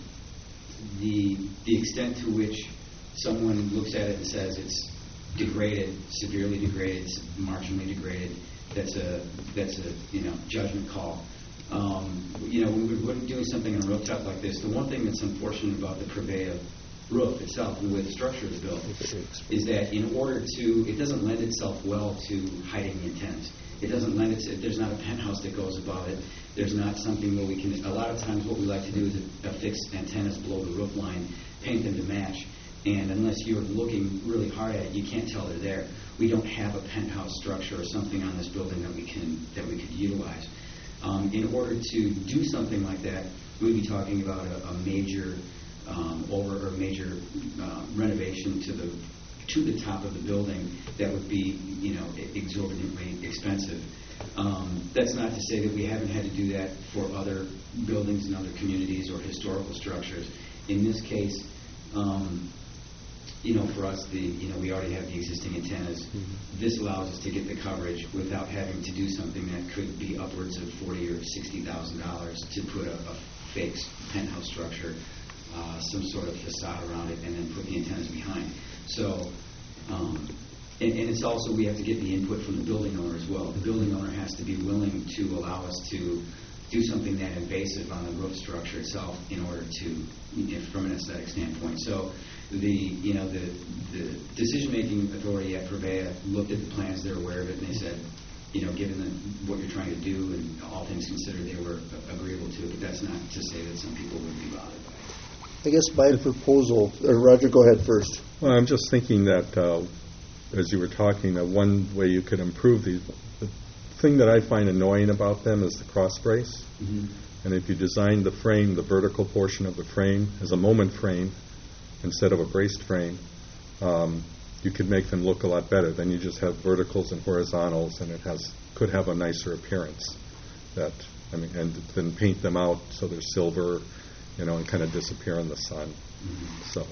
the the extent to which someone looks at it and says it's degraded, severely degraded, marginally degraded, that's a that's a you know judgment call. Um, you know, when we're doing something on a rooftop like this, the one thing that's unfortunate about the Prevea roof itself and the way the structure is built is that in order to, it doesn't lend itself well to hiding the antennas. It doesn't lend itself, there's not a penthouse that goes above it. There's not something where we can, a lot of times what we like to do is affix antennas below the roof line, paint them to match, and unless you're looking really hard at it, you can't tell they're there. We don't have a penthouse structure or something on this building that we can, that we could utilize. Um, in order to do something like that, we'd be talking about a, a major um, over or major uh, renovation to the to the top of the building that would be, you know, exorbitantly expensive. Um, that's not to say that we haven't had to do that for other buildings in other communities or historical structures. In this case, um, you know, for us, the you know we already have the existing antennas. Mm-hmm. This allows us to get the coverage without having to do something that could be upwards of forty or sixty thousand dollars to put a, a fake penthouse structure, uh, some sort of facade around it, and then put the antennas behind. So, um, and, and it's also we have to get the input from the building owner as well. The building owner has to be willing to allow us to do something that invasive on the roof structure itself in order to, you know, from an aesthetic standpoint. So the, you know, the, the decision-making authority at Prevea looked at the plans, they're aware of it, and they said, you know, given the, what you're trying to do and all things considered, they were agreeable to it, but that's not to say that some people wouldn't be bothered by it. I guess my proposal, or Roger, go ahead first. Well, I'm just thinking that uh, as you were talking, that one way you could improve these, the thing that I find annoying about them is the cross brace. Mm-hmm. And if you design the frame, the vertical portion of the frame as a moment frame instead of a braced frame, um, you could make them look a lot better. Then you just have verticals and horizontals, and it has could have a nicer appearance. That I mean, and then paint them out so they're silver, you know, and kind of disappear in the sun. Mm-hmm. So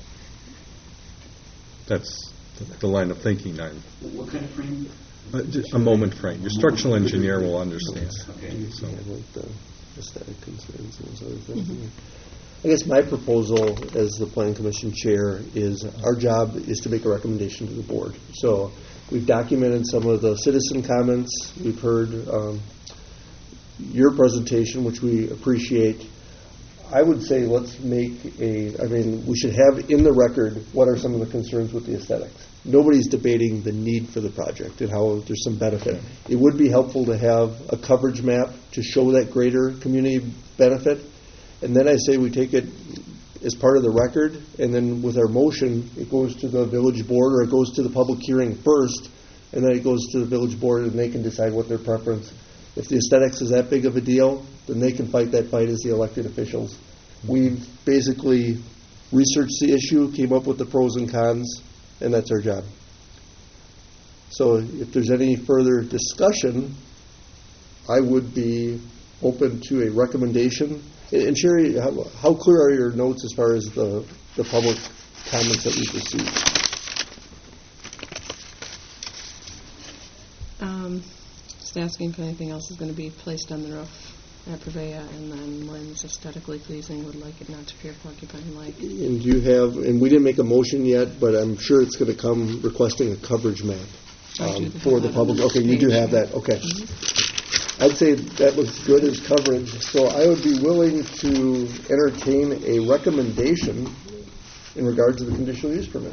that's the, the line of thinking. I'm. What kind of frame? Uh, a moment frame. Your structural engineer will understand. Okay. So, the aesthetic concerns and those other things. Mm-hmm. I guess my proposal as the Planning Commission chair is our job is to make a recommendation to the board. So we've documented some of the citizen comments. We've heard um, your presentation, which we appreciate. I would say let's make a, I mean, we should have in the record what are some of the concerns with the aesthetics. Nobody's debating the need for the project and how there's some benefit. It would be helpful to have a coverage map to show that greater community benefit. And then I say we take it as part of the record, and then with our motion, it goes to the village board, or it goes to the public hearing first, and then it goes to the village board, and they can decide what their preference. If the aesthetics is that big of a deal, then they can fight that fight as the elected officials. We've basically researched the issue, came up with the pros and cons, and that's our job. So if there's any further discussion, I would be open to a recommendation. And Sherry, how, how clear are your notes as far as the, the public comments that we've received? Um, just asking if anything else is going to be placed on the roof at Purveyor, and then Lynn's aesthetically pleasing, would like it not to appear Porcupine Lake. And do you have, and we didn't make a motion yet, but I'm sure it's going to come requesting a coverage map um, for the public. Okay, you do have that. Okay. Mm-hmm. I'd say that looks good as coverage. So I would be willing to entertain a recommendation in regard to the conditional use permit.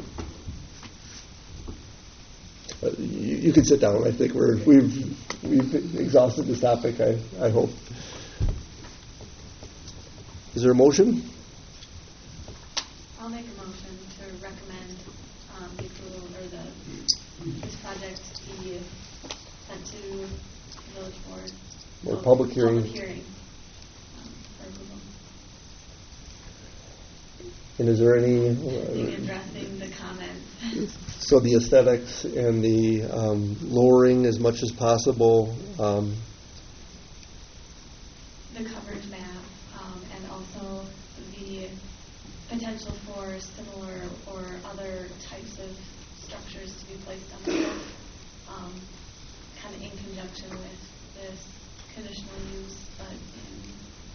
Uh, you, you can sit down. I think we're, we've we've exhausted this topic, I, I hope. Is there a motion? I'll make a motion to recommend um, the approval, or the this project be sent to the village board. Or public hearing. Public hearing um, for approval. And is there any... In Uh, addressing the comments. so the aesthetics and the um, lowering as much as possible. Um, the coverage map, um, and also the potential for similar or other types of structures to be placed on the roof, um, kind of in conjunction with this conditional use, but in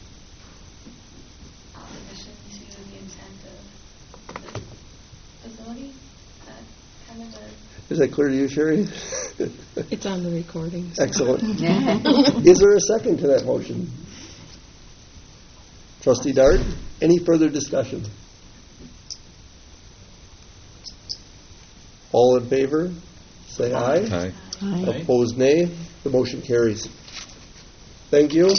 opposition to the intent of the facility. Is that kind of a... Is that clear to you, Sherry? It's on the recording. So. Excellent. Is there a second to that motion? Trustee Dart, any further discussion? All in favor, say aye. Aye. Aye. Opposed, nay. The motion carries. Thank you.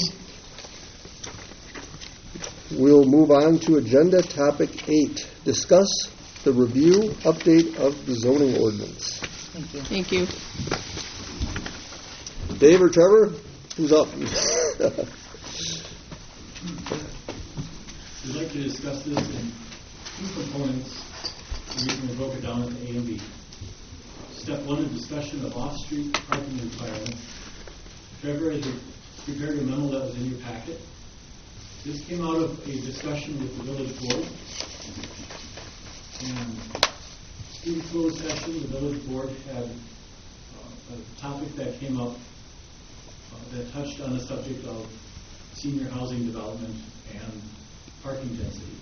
We'll move on to agenda topic eight. Discuss the review update of the zoning ordinance. Thank you. Thank you. Dave or Trevor? Who's up? We'd like to discuss this in two components. The reason we broke it down into A and B. Step one is discussion of off-street parking requirements. Trevor has prepared a memo that was in your packet. This came out of a discussion with the village board. And in closed session, the village board had uh, a topic that came up uh, that touched on the subject of senior housing development and parking density.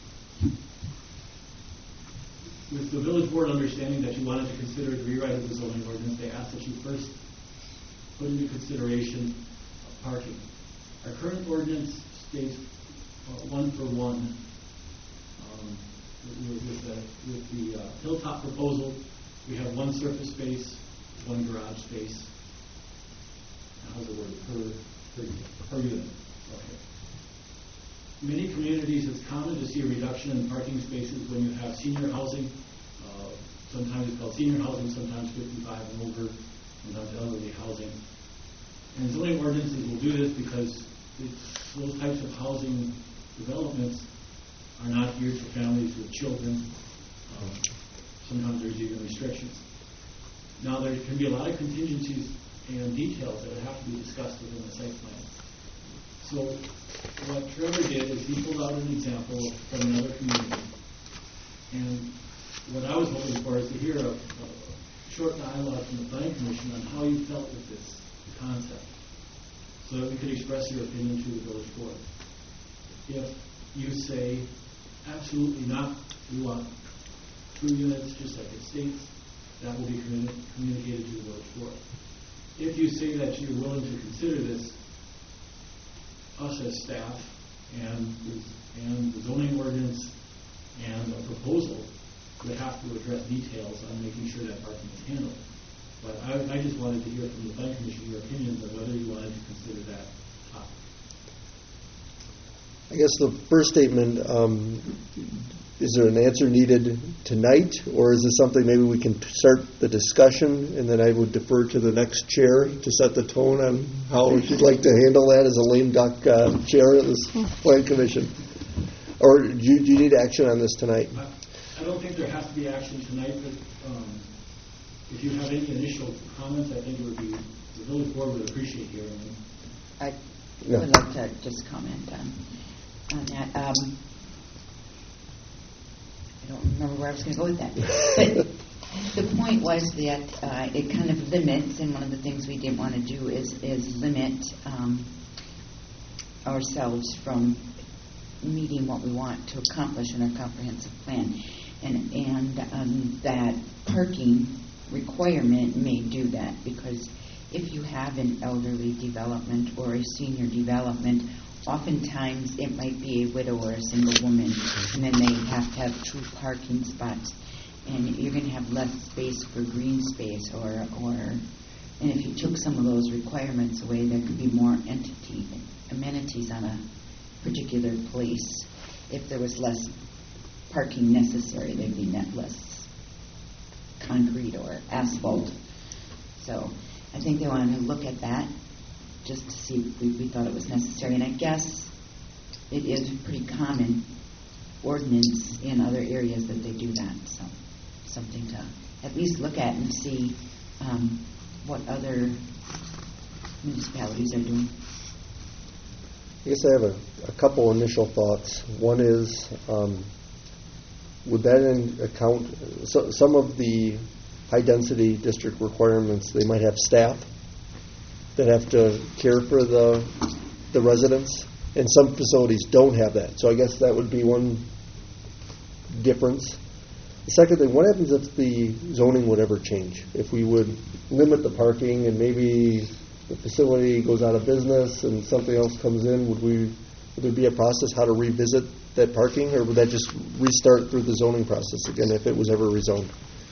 With the village board understanding that you wanted to consider the rewrite of the zoning ordinance, they asked that you first put into consideration parking. Our current ordinance states uh, one for one. Um, with, with the, with the uh, Hilltop proposal, we have one surface space, one garage space. How's the word? Per, per, per unit. Okay. Many communities, it's common to see a reduction in parking spaces when you have senior housing. Uh, sometimes it's called senior housing, sometimes fifty-five and over, sometimes elderly housing. And zoning ordinances will do this because it's, those types of housing developments are not geared for families with children. Um, sometimes there's even restrictions. Now, there can be a lot of contingencies and details that would have to be discussed within the site plan. So what Trevor did is he pulled out an example from another community. And what I was hoping for is to hear a, a short dialogue from the Planning Commission on how you felt with this concept, so that we could express your opinion to the village board. If you say, absolutely not, we want two units just like it states, that will be communi- communicated to the village board. If you say that you're willing to consider this, us as staff and the, and the zoning ordinance and a proposal would have to address details on making sure that parking is handled. But I, I just wanted to hear from the Planning Commission your opinions on whether you wanted to consider that topic. I guess the first statement, um, is there an answer needed tonight, or is this something maybe we can start the discussion, and then I would defer to the next chair to set the tone on how she'd like to handle that as a lame duck uh, chair of this plan commission? Or do you, do you need action on this tonight? I don't think there has to be action tonight, but um, if you have any initial comments, I think it would be, the village board would appreciate hearing them. I Yeah. would like to just comment on, on that. Um, I don't remember where I was going to go with that. But the point was that uh, it kind of limits, and one of the things we didn't want to do is, is limit um, ourselves from meeting what we want to accomplish in a comprehensive plan. And, and um, that parking requirement may do that, because if you have an elderly development or a senior development, oftentimes it might be a widow or a single woman, and then they have to have two parking spots, and you're going to have less space for green space, or, or and if you took some of those requirements away, there could be more entity amenities on a particular place. If there was less parking necessary, there'd be net less concrete or asphalt. So I think they wanted to look at that just to see if we, we thought it was necessary. And I guess it is pretty common ordinance in other areas that they do that. So something to at least look at and see um, what other municipalities are doing. I guess I have a, a couple initial thoughts. One is, um, would that in account, so, some of the high-density district requirements, they might have staff that have to care for the the residents, and some facilities don't have that. So I guess that would be one difference. The second thing, what happens if the zoning would ever change? If we would limit the parking and maybe the facility goes out of business and something else comes in, would we would there be a process how to revisit that parking, or would that just restart through the zoning process again if it was ever rezoned?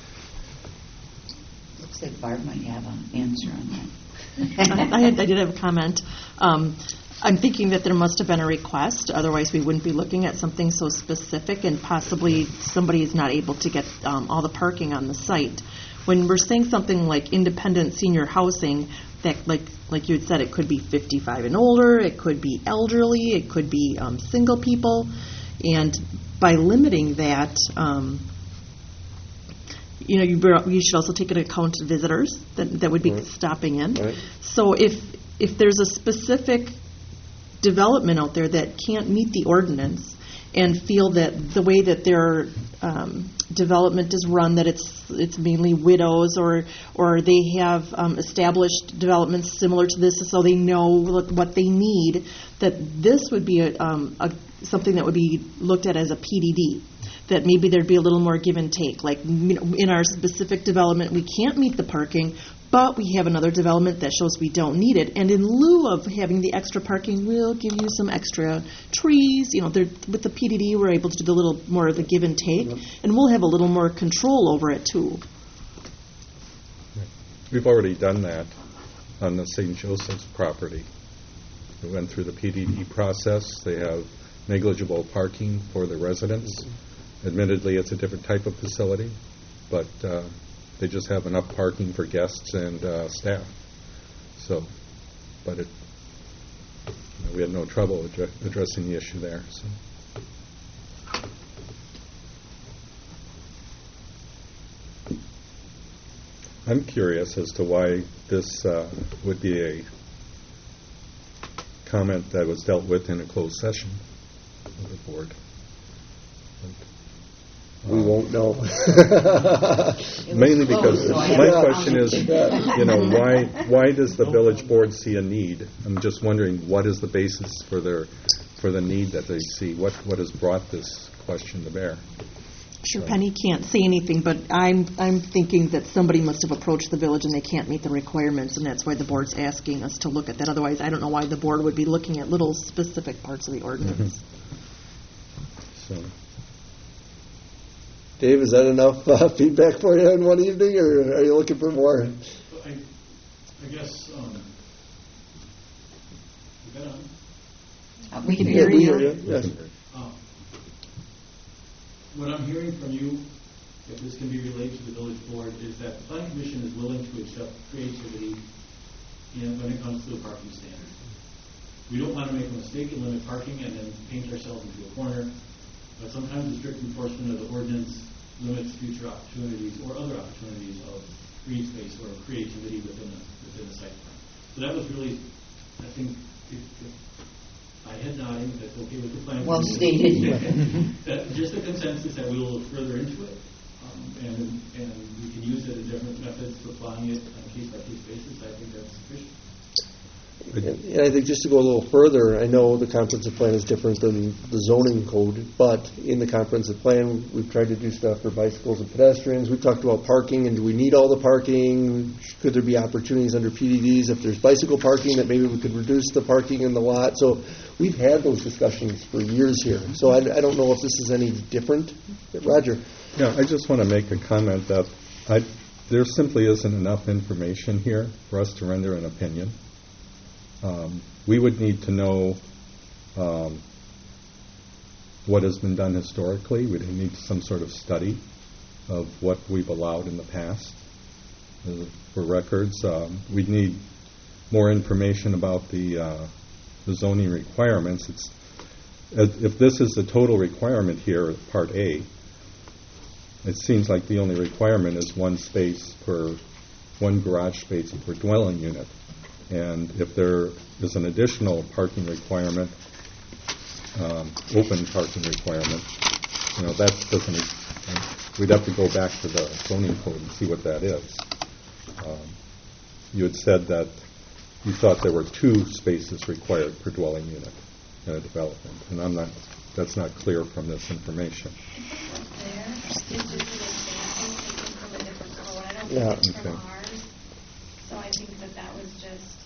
Looks like Barb might have an answer on that. I, had, I did have a comment. Um, I'm thinking that there must have been a request, otherwise we wouldn't be looking at something so specific, and possibly somebody is not able to get um, all the parking on the site. When we're saying something like independent senior housing, that like like you had said, it could be fifty-five and older, it could be elderly, it could be um, single people, and by limiting that, um, you know, you, you should also take into account visitors that, that would be right. stopping in. Right. So if if there's a specific development out there that can't meet the ordinance and feel that the way that their um, development is run, that it's it's mainly widows, or or they have um, established developments similar to this, so they know what they need, that this would be a, um, a something that would be looked at as a P D D. That maybe there'd be a little more give and take. Like, you know, in our specific development, we can't meet the parking, but we have another development that shows we don't need it. And in lieu of having the extra parking, we'll give you some extra trees. You know, with the P D D, we're able to do a little more of the give and take, mm-hmm. and we'll have a little more control over it, too. We've already done that on the Saint Joseph's property. We went through the P D D process. They have negligible parking for the residents. Mm-hmm. Admittedly, it's a different type of facility, but uh, they just have enough parking for guests and uh, staff. So, but it, you know, we had no trouble addre- addressing the issue there. So. I'm curious as to why this uh, would be a comment that was dealt with in a closed session of the board. We won't know. Mainly because my question is, you know, why why does the village board see a need? I'm just wondering, what is the basis for their for the need that they see? What what has brought this question to bear? Sure, Penny can't say anything, but I'm I'm thinking that somebody must have approached the village and they can't meet the requirements, and that's why the board's asking us to look at that. Otherwise, I don't know why the board would be looking at little specific parts of the ordinance. Mm-hmm. So. Dave, is that enough uh, feedback for you in one evening, or are you looking for more? I, I guess, um, is that on? Uh, we can hear hear you. you. Yes. Uh, what I'm hearing from you, if this can be relayed to the village board, is that the planning commission is willing to accept creativity in, when it comes to the parking standards. We don't want to make a mistake and limit parking and then paint ourselves into a corner, but sometimes the strict enforcement of the ordinance limits future opportunities or other opportunities of green space or creativity within the, within the site plan. So that was really, I think, if, if I had nodding, if that's okay with the plan. Well stated. That just a consensus that we will look further into it, um, and and we can use it in different methods for applying it on a case-by-case basis. I think that's sufficient. And I think just to go a little further, I know the comprehensive plan is different than the zoning code, but in the comprehensive plan, we've tried to do stuff for bicycles and pedestrians. We've talked about parking, and do we need all the parking? Could there be opportunities under P D Ds if there's bicycle parking that maybe we could reduce the parking in the lot? So we've had those discussions for years here. So I, I don't know if this is any different. Roger. Yeah, I just want to make a comment that I, there simply isn't enough information here for us to render an opinion. Um, we would need to know um, what has been done historically. We'd need some sort of study of what we've allowed in the past uh, for records. Um, we'd need more information about the, uh, the zoning requirements. It's, if this is the total requirement here, Part A, it seems like the only requirement is one space per, one garage space per dwelling unit. And if there is an additional parking requirement, um, open parking requirement, you know, that doesn't, we'd have to go back to the zoning code and see what that is. Um, you had said that you thought there were two spaces required per dwelling unit in a development, and I'm not, that's not clear from this information. There, it's just an example taken from a different code. I don't Yeah. think it's from Okay. ours. So I think that that was just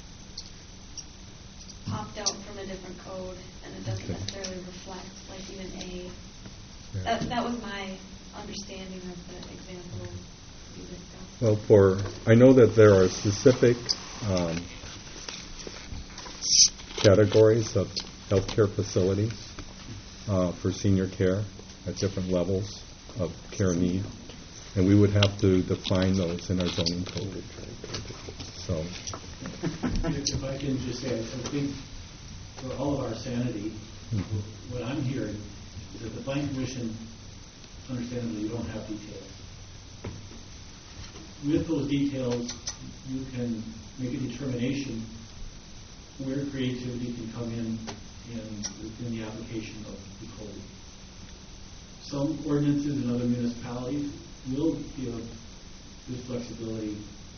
popped out from a different code, and it doesn't Okay. necessarily reflect like even a. Yeah. That, that was my understanding of the example you discussed. Well, for, I know that there are specific um, categories of healthcare facilities uh, for senior care at different levels of care need, and we would have to define those in our zoning code. So, If I can just say, I think for all of our sanity, mm-hmm. what I'm hearing is that the planning commission, understandably, you don't have details. With those details, you can make a determination where creativity can come in in, in the application of the code. Some ordinances in other municipalities will give this flexibility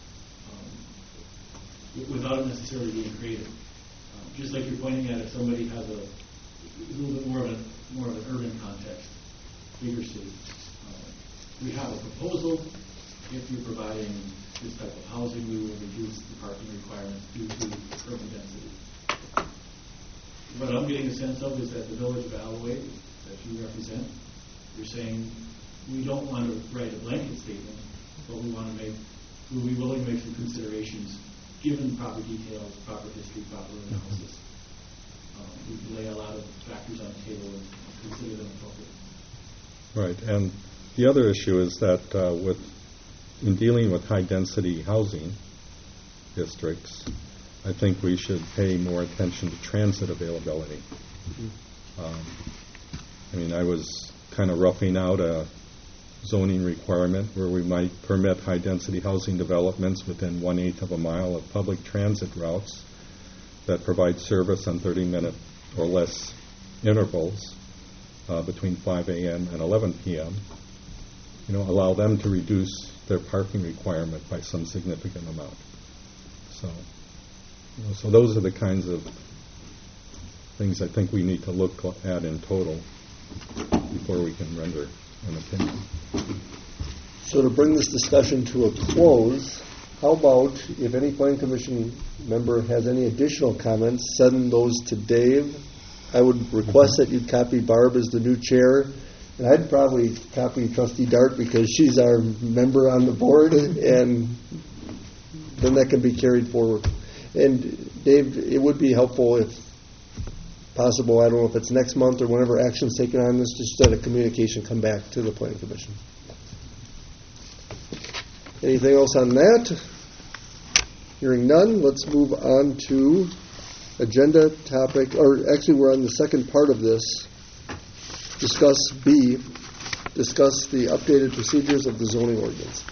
um, without it necessarily being creative. Um, just like you're pointing at, if somebody has a, a little bit more of a more of an urban context, bigger city, uh, we have a proposal. If you're providing this type of housing, we will reduce the parking requirements due to urban density. What I'm getting a sense of is that the village of Alloway that you represent, you're saying we don't want to write a blanket statement, but we want to make, we'll be willing to make some considerations given proper details, proper history, proper analysis. Um, we can lay a lot of factors on the table and consider them appropriate. right. And the other issue is that uh, with in dealing with high-density housing districts, I think we should pay more attention to transit availability. Mm-hmm. Um, I mean, I was kind of roughing out a zoning requirement where we might permit high-density housing developments within one-eighth of a mile of public transit routes that provide service on thirty-minute or less intervals uh, between five a.m. and eleven p.m. You know, allow them to reduce their parking requirement by some significant amount. So, you know, so those are the kinds of things I think we need to look at in total before we can render an opinion. So to bring this discussion to a close, how about if any planning commission member has any additional comments, send those to Dave. I would request that you'd copy Barb as the new chair, and I'd probably copy Trustee Dart because she's our member on the board, and then that can be carried forward. And Dave, it would be helpful if possible, I don't know if it's next month or whenever action's taken on this, just let a communication come back to the Planning Commission. Anything else on that? Hearing none, let's move on to agenda topic, or actually we're on the second part of this. Discuss B, discuss the updated procedures of the zoning ordinance.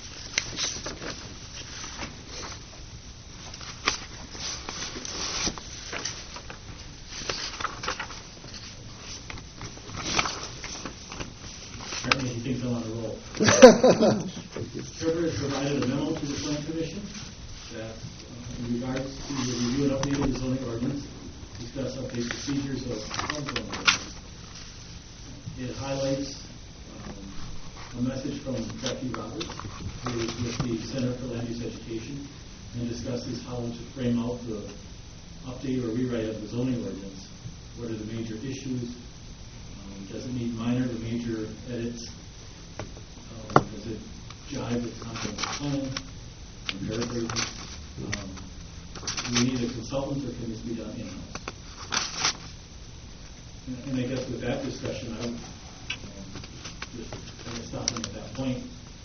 Apparently he thinks I'm on a roll. Trevor has provided a memo to the Plan Commission that uh, in regards to the review and update of the zoning ordinance, discuss update procedures of zoning ordinance. It highlights um, a message from Becky Roberts, who is with the Center for Land Use Education, and discusses how to frame out the update or rewrite of the zoning ordinance. What are the major issues? Um, does it need minor or major edits? Um, does it jive with comprehensive plan? I'm paraphrasing. Um, do we need a consultant, or can this be done in-house? And, and I guess with that discussion, I would um, just kind of stopping at that point.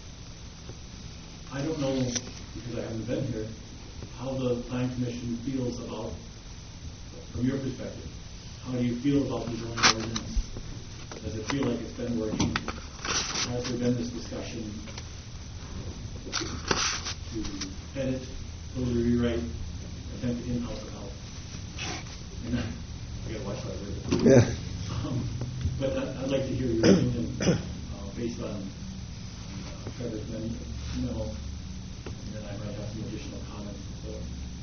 I don't know, because I haven't been here, how the Plan Commission feels about, from your perspective, how do you feel about the zoning ordinance? Does it feel like it's been working? Has there been this discussion to edit, totally rewrite, attempt to in-house it out? And then, I got to watch my word. Yeah. Um, but I, I'd like to hear your opinion uh, based on uh, Trevor's memo, and then I might have some additional comments. So.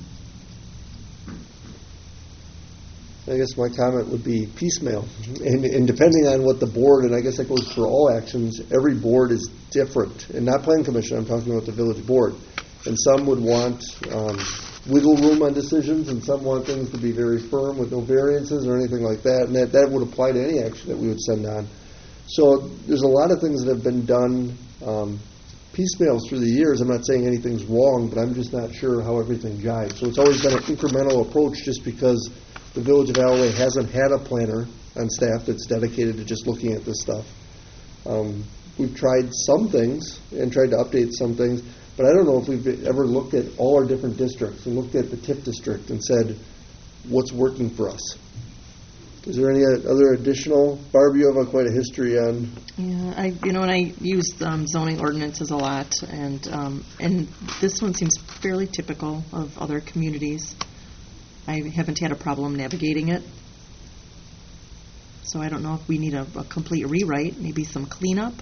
I guess my comment would be piecemeal. And, and depending on what the board, and I guess that goes for all actions, every board is different. And not Plan Commission, I'm talking about the village board. And some would want um, wiggle room on decisions, and some want things to be very firm with no variances or anything like that. And that, that would apply to any action that we would send on. So there's a lot of things that have been done um, piecemeal through the years. I'm not saying anything's wrong, but I'm just not sure how everything jives. So it's always been an incremental approach, just because the Village of Alloway hasn't had a planner on staff that's dedicated to just looking at this stuff. Um, we've tried some things and tried to update some things, but I don't know if we've ever looked at all our different districts and looked at the TIF district and said, what's working for us? Is there any other additional? Barb, you have a, quite a history on. Yeah, I you know, and I use um, zoning ordinances a lot, and um, and this one seems fairly typical of other communities. I haven't had a problem navigating it. So I don't know if we need a, a complete rewrite, maybe some cleanup.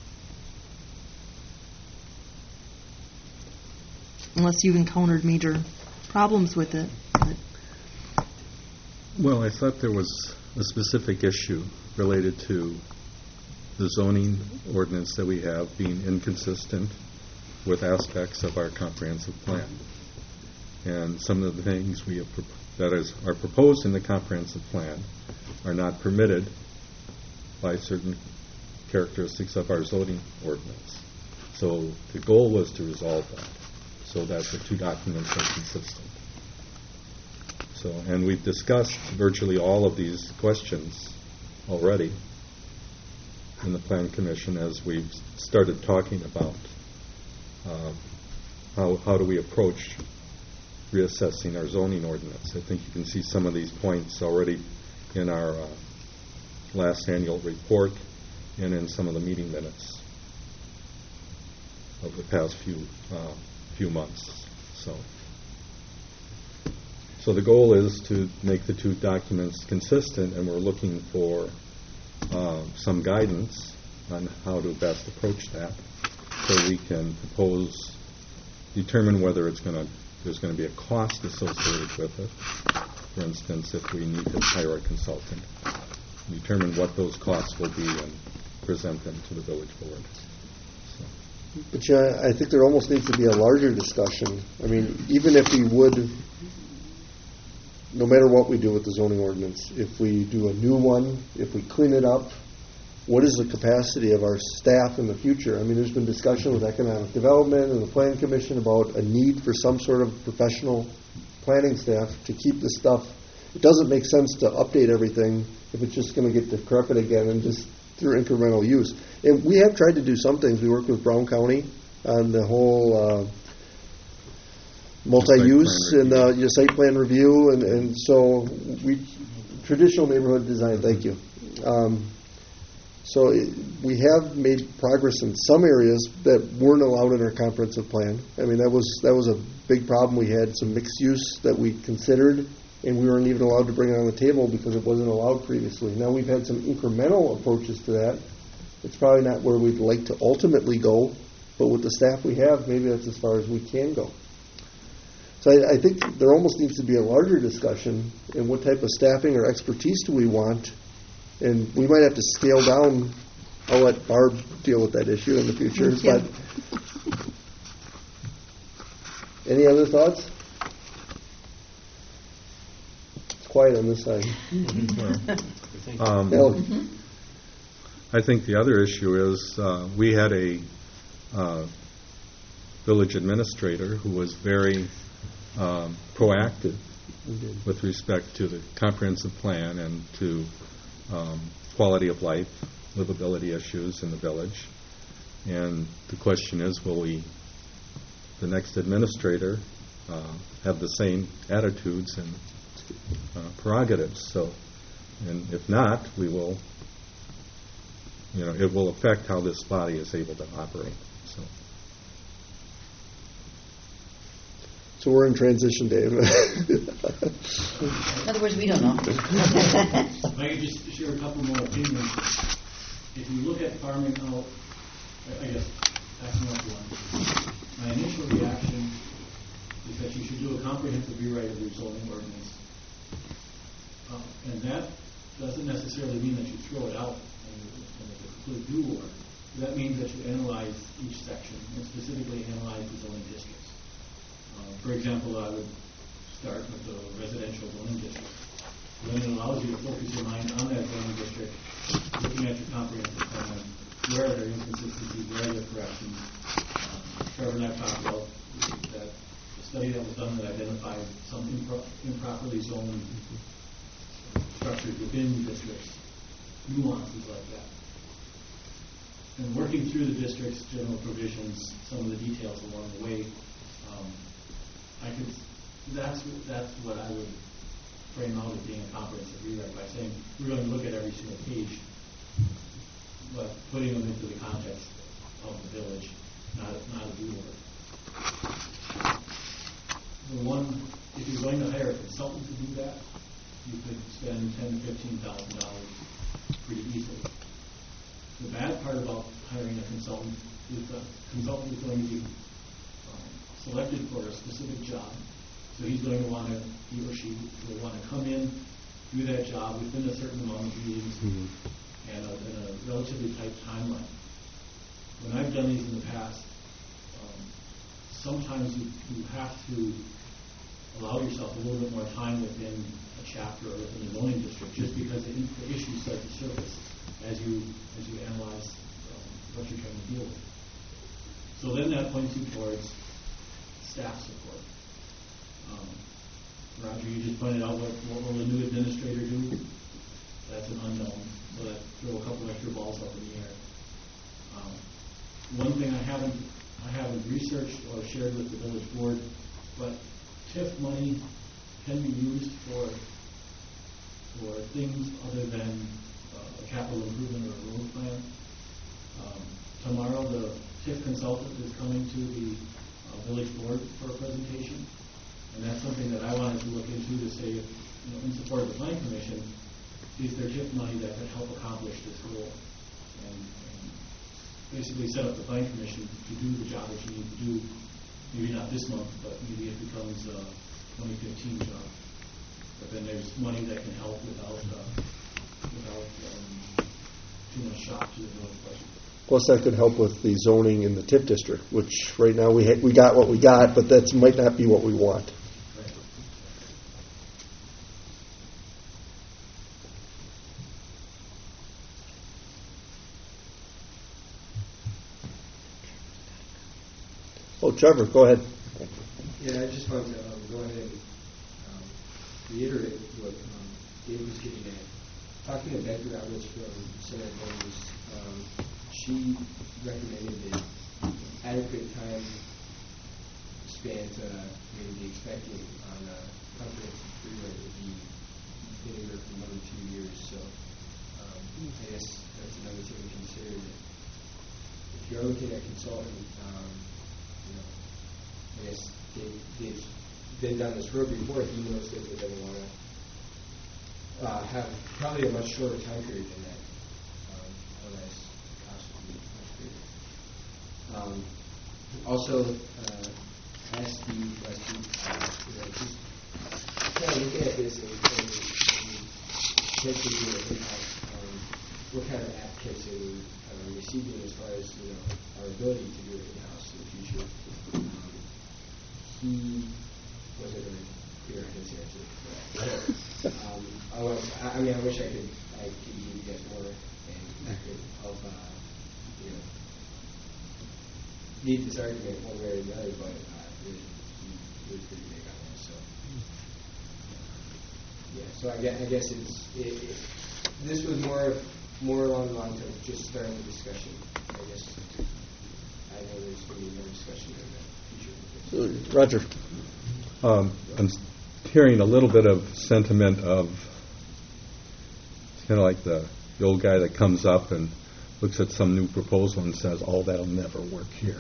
Unless you've encountered major problems with it. But. Well, I thought there was a specific issue related to the zoning ordinance that we have being inconsistent with aspects of our comprehensive plan. And some of the things we have pro- that is are proposed in the comprehensive plan are not permitted by certain characteristics of our zoning ordinance. So the goal was to resolve that, so that the two documents are consistent. So, and we've discussed virtually all of these questions already in the Plan Commission as we've started talking about uh, how how do we approach reassessing our zoning ordinance. I think you can see some of these points already in our uh, last annual report and in some of the meeting minutes of the past few uh, few months. So, so the goal is to make the two documents consistent, and we're looking for uh, some guidance on how to best approach that, so we can propose, determine whether it's going to there's going to be a cost associated with it. For instance, if we need to hire a consultant, determine what those costs will be and present them to the village board. So. But yeah, I think there almost needs to be a larger discussion. I mean, even if we would, no matter what we do with the zoning ordinance, if we do a new one, if we clean it up, what is the capacity of our staff in the future? I mean, there's been discussion with economic development and the Planning Commission about a need for some sort of professional planning staff to keep this stuff. it doesn't make sense to update everything if it's just going to get decrepit again and just through incremental use. And we have tried to do some things. We worked with Brown County on the whole uh, multi-use and uh, your site plan review, and, and so we traditional neighborhood design. Thank you. Um, so it, we have made progress in some areas that weren't allowed in our comprehensive plan. I mean, that was that was a big problem. We had some mixed use that we considered, and we weren't even allowed to bring it on the table because it wasn't allowed previously. Now we've had some incremental approaches to that. It's probably not where we'd like to ultimately go, but with the staff we have, maybe that's as far as we can go. So I, I think there almost needs to be a larger discussion in what type of staffing or expertise do we want, and we might have to scale down. I'll let Barb deal with that issue in the future. But any other thoughts? It's quiet on this side. um, no. I think the other issue is uh, we had a uh, village administrator who was very um, proactive with respect to the comprehensive plan and to um, quality of life, livability issues in the village. And the question is, will we, the next administrator, uh, have the same attitudes and uh, prerogatives? So, and if not, we will, you know, it will affect how this body is able to operate. So, so we're in transition, Dave. In other words, we don't know. If I could just share a couple more opinions. If you look at farming out, I guess, backing up one, my initial reaction is that you should do a comprehensive rewrite of your zoning ordinance. Uh, and that doesn't necessarily mean that you throw it out and, and it's a complete do-over. That means that you analyze each section and specifically analyze the zoning districts. Uh, for example, I would start with the residential zoning district. Then it allows you to focus your mind on that zoning district, looking at your comprehensive plan, where are there inconsistencies, where are there corrections. Um, Trevor and I talked about that the study that was done that identified some impro- improperly zoned structures within districts, nuances like that. And working through the district's general provisions, some of the details along the way, um, I could, that's, that's what I would frame out as being a comprehensive rewrite by saying we're going to look at every single page, but putting them into the context of the village, not a, not a do-over. The one, if you're going to hire a consultant to do that, you could spend ten to fifteen thousand dollars pretty easily. The bad part about hiring a consultant is the consultant is going to be um, selected for a specific job. So he's going to want to, he or she will want to come in, do that job within a certain amount of meetings mm-hmm. and a, in a relatively tight timeline. When I've done these in the past, um, sometimes you, you have to allow yourself a little bit more time within a chapter or within a zoning district, just because the, the issues start to surface as you as you analyze um, what you're trying to deal with. So then that points you towards staff support. Um, Roger, you just pointed out what, what will the new administrator do? That's an unknown. So that throw a couple extra balls up in the air. Um, one thing I haven't I haven't researched or shared with the village board, but T I F money can be used for for things other than uh, a capital improvement or a road plan. Um, tomorrow, the T I F consultant is coming to the uh, village board for a presentation. And that's something that I wanted to look into to say, if, you know, in support of the Plan Commission, is there T I F money that could help accomplish this goal? And, and basically set up the Plan Commission to do the job that you need to do, maybe not this month, but maybe it becomes a twenty fifteen job. But then there's money that can help without, uh, without um, too much shock to the village budget. Plus, that could help with the zoning in the T I F district, which right now we ha- we got what we got, but that might not be what we want. Oh, Trevor, go ahead. Yeah, I just wanted to um, go ahead and um, reiterate what um, Dave was getting at. Talking to Becky Roberts from Senator Bowles, um, she recommended that adequate time span to maybe be expecting on a comprehensive freeway would be anywhere from one to two years. So um, I guess that's another thing to consider. That if you're looking at consultant, um, you know, I guess Dave, Dave's been down this road before. He knows that they're going to want to uh, have probably a much shorter time period than that. Um, otherwise, the cost would be much greater. Um, also, uh, ask the question, uh, you know, just kind of looking at this and, and, and potentially doing an impact on what kind of applicants they were uh, receiving as far as, you know, our ability to do it in-house in the future. Um, he wasn't really clear on his answer. But, um, I, was, I mean, I wish I could, I could give you guys more and I could help, uh, you know, lead this argument one way or another, but uh, really, he, he was pretty big on that. So, yeah. So I guess, I guess it's it, it, this was more more along the lines of just starting the discussion. I guess I know there's going to be more discussion in the future. So, Roger. Um, I'm hearing a little bit of sentiment of it's kind of like the, the old guy that comes up and looks at some new proposal and says, "Oh, that'll never work here."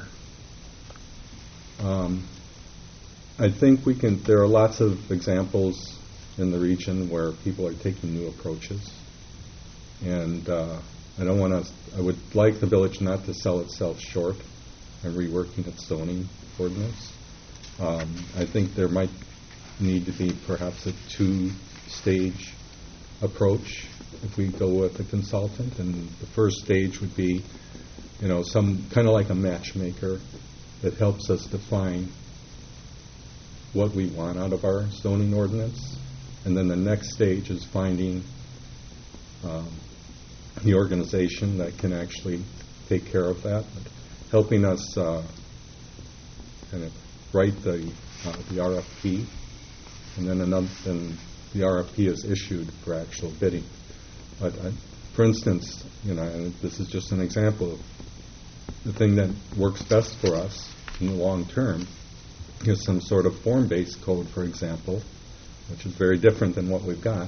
Um, I think we can. There are lots of examples in the region where people are taking new approaches, and uh, I don't want to. I would like the village not to sell itself short and reworking its zoning ordinance. Um, I think there might need to be perhaps a two-stage approach if we go with a consultant, and the first stage would be, you know, some kind of like a matchmaker that helps us define what we want out of our zoning ordinance, and then the next stage is finding um, the organization that can actually take care of that, helping us uh, kind of write the uh, the R F P, and then another, then the R F P is issued for actual bidding. But uh, for instance, you know, and this is just an example of the thing that works best for us in the long term is some sort of form-based code, for example, which is very different than what we've got.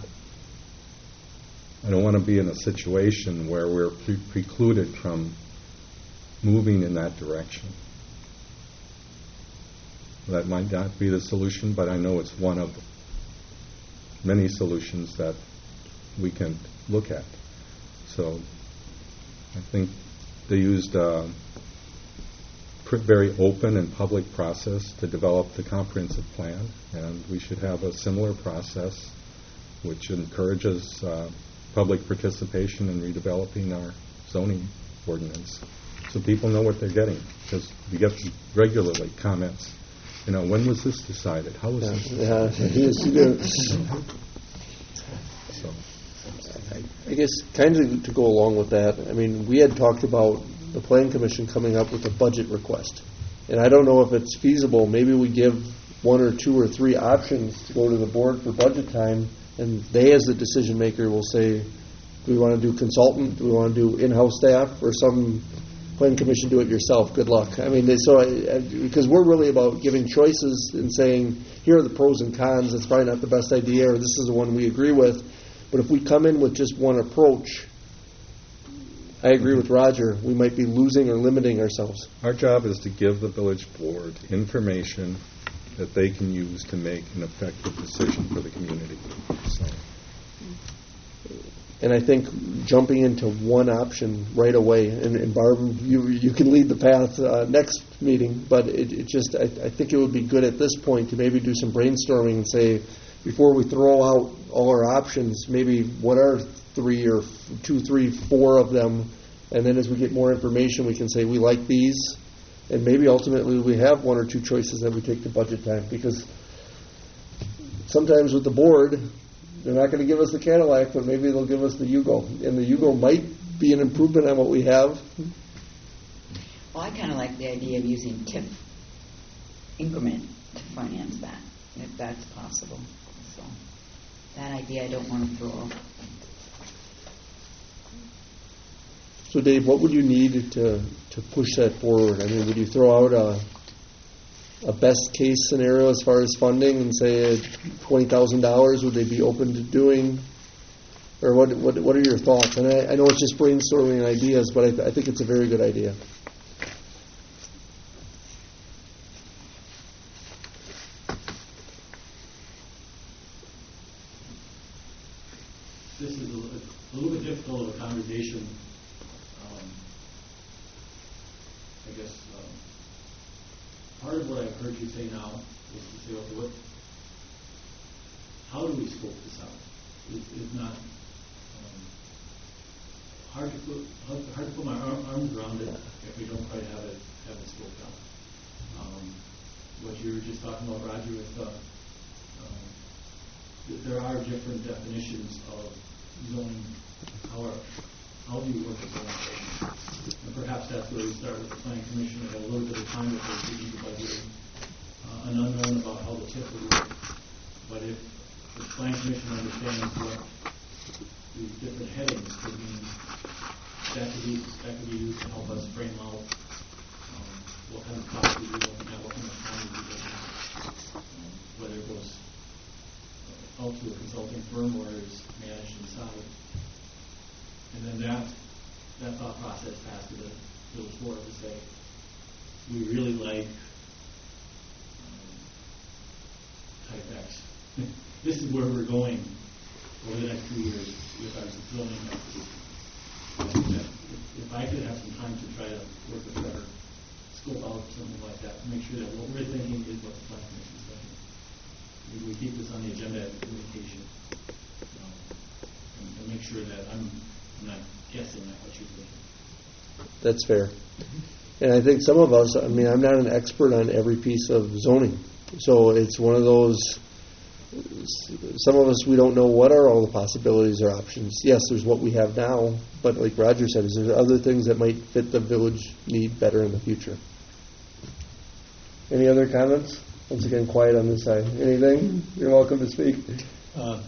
I don't want to be in a situation where we're pre- precluded from moving in that direction. That might not be the solution, but I know it's one of many solutions that we can look at. So I think they used a very open and public process to develop the comprehensive plan, and we should have a similar process which encourages uh, public participation in redeveloping our zoning ordinance so people know what they're getting, because we get regularly comments. You know, when was this decided? How was yeah, this yeah, decided? he is, he is. So, I guess kind of to go along with that, I mean, we had talked about the Plan Commission coming up with a budget request. And I don't know if it's feasible. Maybe we give one or two or three options to go to the board for budget time, and they as the decision maker will say, do we want to do consultant, do we want to do in-house staff, or some Plan Commission do it yourself? Good luck. I mean, they, so I, I, because we're really about giving choices and saying, here are the pros and cons, it's probably not the best idea, or this is the one we agree with. But if we come in with just one approach, I agree with Roger, we might be losing or limiting ourselves. our job is to give the village board information that they can use to make an effective decision for the community. So, And I think jumping into one option right away, and, and Barb, you you can lead the path uh, next meeting, but it, it just, I, I think it would be good at this point to maybe do some brainstorming and say, before we throw out all our options, maybe what are three or f- two, three, four of them, and then as we get more information, we can say we like these, and maybe ultimately we have one or two choices that we take to budget time, because sometimes with the board, they're not going to give us the Cadillac, but maybe they'll give us the Yugo, and the Yugo might be an improvement on what we have. Well, I kind of like the idea of using T I F increment to finance that, if that's possible. So that idea I don't want to throw out. So Dave, what would you need to, to push that forward? I mean, would you throw out a, a best case scenario as far as funding and say twenty thousand dollars, would they be open to doing? Or what, what, what are your thoughts? And I, I know it's just brainstorming ideas, but I, th- I think it's a very good idea. This is a, a little bit difficult of a conversation. Um, I guess um, part of what I've heard you say now is to say, okay, what, how do we scope this out? It, it's not um, hard to put hard, hard to put my arm, arms around it if we don't quite have it have it scoped out. Um, what you were just talking about, Roger, with uh, um, th- there are different definitions of zoning. How are, how do you work with zoning? And perhaps that's where we start with the planning commission and have a little bit of time with the strategic budget, uh, an unknown about how the tip would work. But if the planning commission understands what these different headings could mean, that could be that could be used to help us frame out um, what kind of cost we do looking at, what kind of time we do looking at, um, whether it goes uh, out to a consulting firm or is managed inside. And then that that thought process has to the village board to say, we really like um, type X. This is where we're going over the next few years with our zoning activity. If, if I could have some time to try to work with Trevor, scope out something like that, make sure that what we're thinking is what the planning commission is thinking. Maybe we keep this on the agenda as a communication, um, and, and make sure that I'm, I'm not guessing at what you're thinking. That's fair. And I think some of us, I mean, I'm not an expert on every piece of zoning. So it's one of those, some of us, we don't know what are all the possibilities or options. Yes, there's what we have now, but like Roger said, is there other things that might fit the village need better in the future? Any other comments? Once again, quiet on this side. Anything? You're welcome to speak. Uh,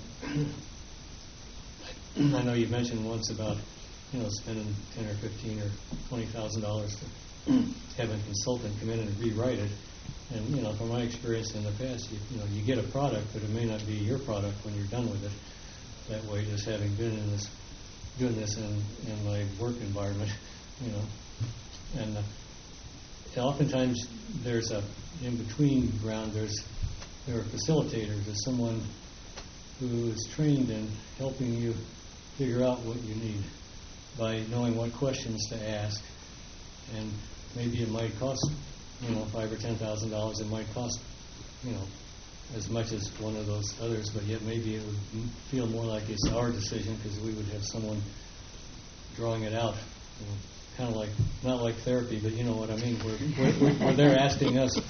I know you mentioned once about, you know, spending ten or fifteen or twenty thousand dollars to have a consultant come in and rewrite it. And, you know, from my experience in the past, you, you know, you get a product, but it may not be your product when you're done with it. That way, just having been in this, doing this in, in my work environment, you know, and uh, oftentimes there's a in-between ground. There's there are facilitators. There's someone who is trained in helping you figure out what you need by knowing what questions to ask, and maybe it might cost, you know, five or ten thousand dollars. It might cost, you know, as much as one of those others, but yet maybe it would feel more like it's our decision because we would have someone drawing it out, you know, kind of like, not like therapy, but you know what I mean. Where, where, where they're asking us,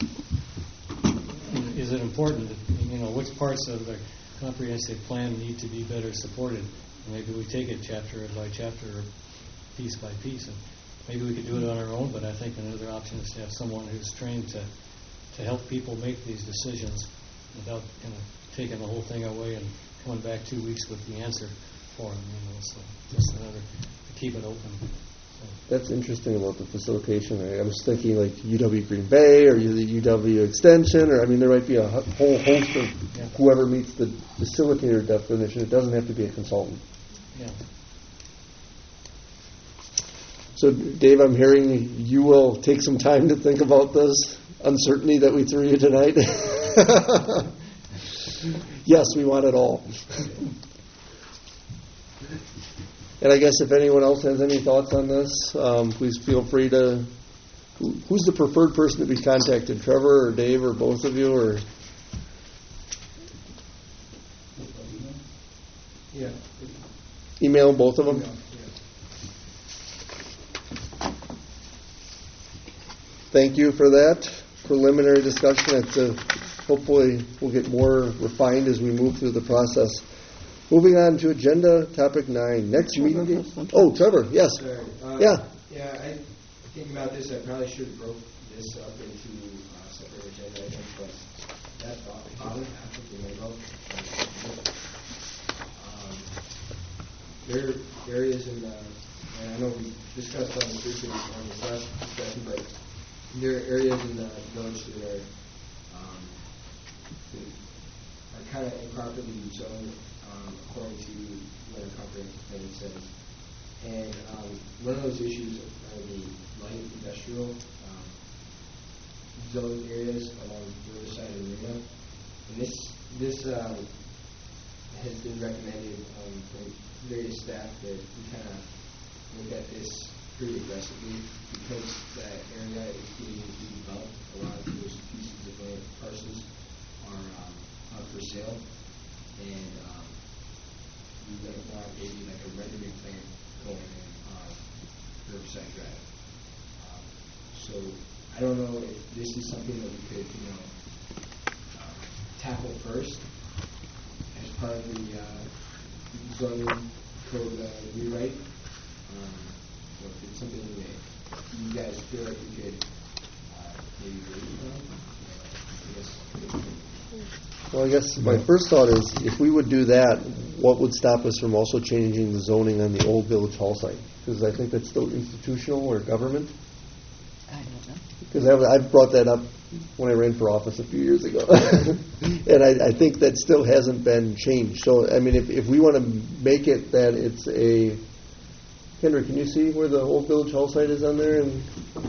is it important, that, you know, which parts of the comprehensive plan need to be better supported? Maybe we take it chapter by chapter or piece by piece, and maybe we could do it on our own, but I think another option is to have someone who's trained to, to help people make these decisions without kind of taking the whole thing away and coming back two weeks with the answer for them, you know, so just another, to keep it open. So. That's interesting about the facilitation. I was thinking like U W Green Bay or the U W Extension, or I mean, there might be a whole host of yeah. whoever meets the facilitator definition. It doesn't have to be a consultant. Yeah. So, Dave, I'm hearing you will take some time to think about this uncertainty that we threw you tonight. Yes, we want it all. And I guess if anyone else has any thoughts on this, um, please feel free to. Who, who's the preferred person to be contacted? Trevor or Dave or both of you? Or yeah, email both of them. Yeah. Thank you for that preliminary discussion. It's a, hopefully we'll get more refined as we move through the process. Moving on to agenda topic nine. Next Trevor meeting date. has one. Oh, Trevor, yes. Sorry. Uh, Yeah. Yeah, I think about this. I probably should have broke this up into uh, separate agenda items, but that's probably I think we may both. there are areas in the, and I know we discussed on the briefly on this last discussion, but there are areas in the village that are, um, that are kind of improperly zoned um, according to what our comprehensive plan says. And um, one of those issues are the light industrial um, zone areas along Riverside and Marina. And this this um, has been recommended um, from various staff that we kind of look at this pretty aggressively because that area is getting redeveloped. A lot of those pieces of land parcels are um, up for sale, and um, we would want maybe like a rendering plan going in on Riverside Drive. Um, so I don't know if this is something that we could, you know, uh, tackle first as part of the uh, zoning code uh, rewrite, um, or if it's something that you guys feel like we could uh, maybe wait on. I guess. Well, I guess my first thought is if we would do that, what would stop us from also changing the zoning on the old Village Hall site? Because I think that's still institutional or government. I don't know. Because I've, I've brought that up when I ran for office a few years ago. And I, I think that still hasn't been changed. So, I mean, if, if we want to make it that it's a... Kendra, can you see where the old Village Hall site is on there? And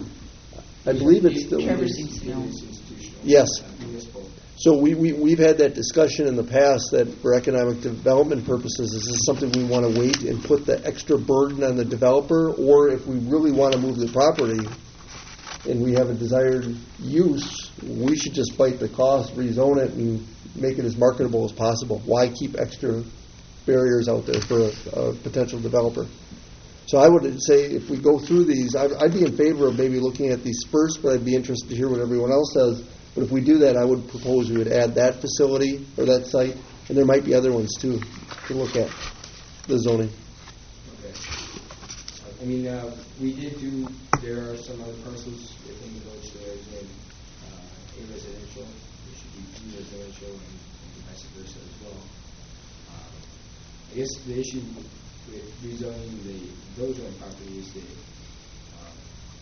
I believe it's still... Trevor seems to know. Yes. So we, we, we've had that discussion in the past that for economic development purposes, is this something we want to wait and put the extra burden on the developer? Or if we really want to move the property and we have a desired use, we should just fight the cost, rezone it, and make it as marketable as possible. Why keep extra barriers out there for a, a potential developer? So I would say if we go through these, I'd, I'd be in favor of maybe looking at these first, but I'd be interested to hear what everyone else says. But if we do that, I would propose we would add that facility or that site, and there might be other ones too to look at the zoning. Okay. I mean, uh, we did do. There are some other parcels within the village that are in uh, a residential. There should be B residential and, and vice versa as well. Um, I guess the issue with rezoning the village-owned property is that, um,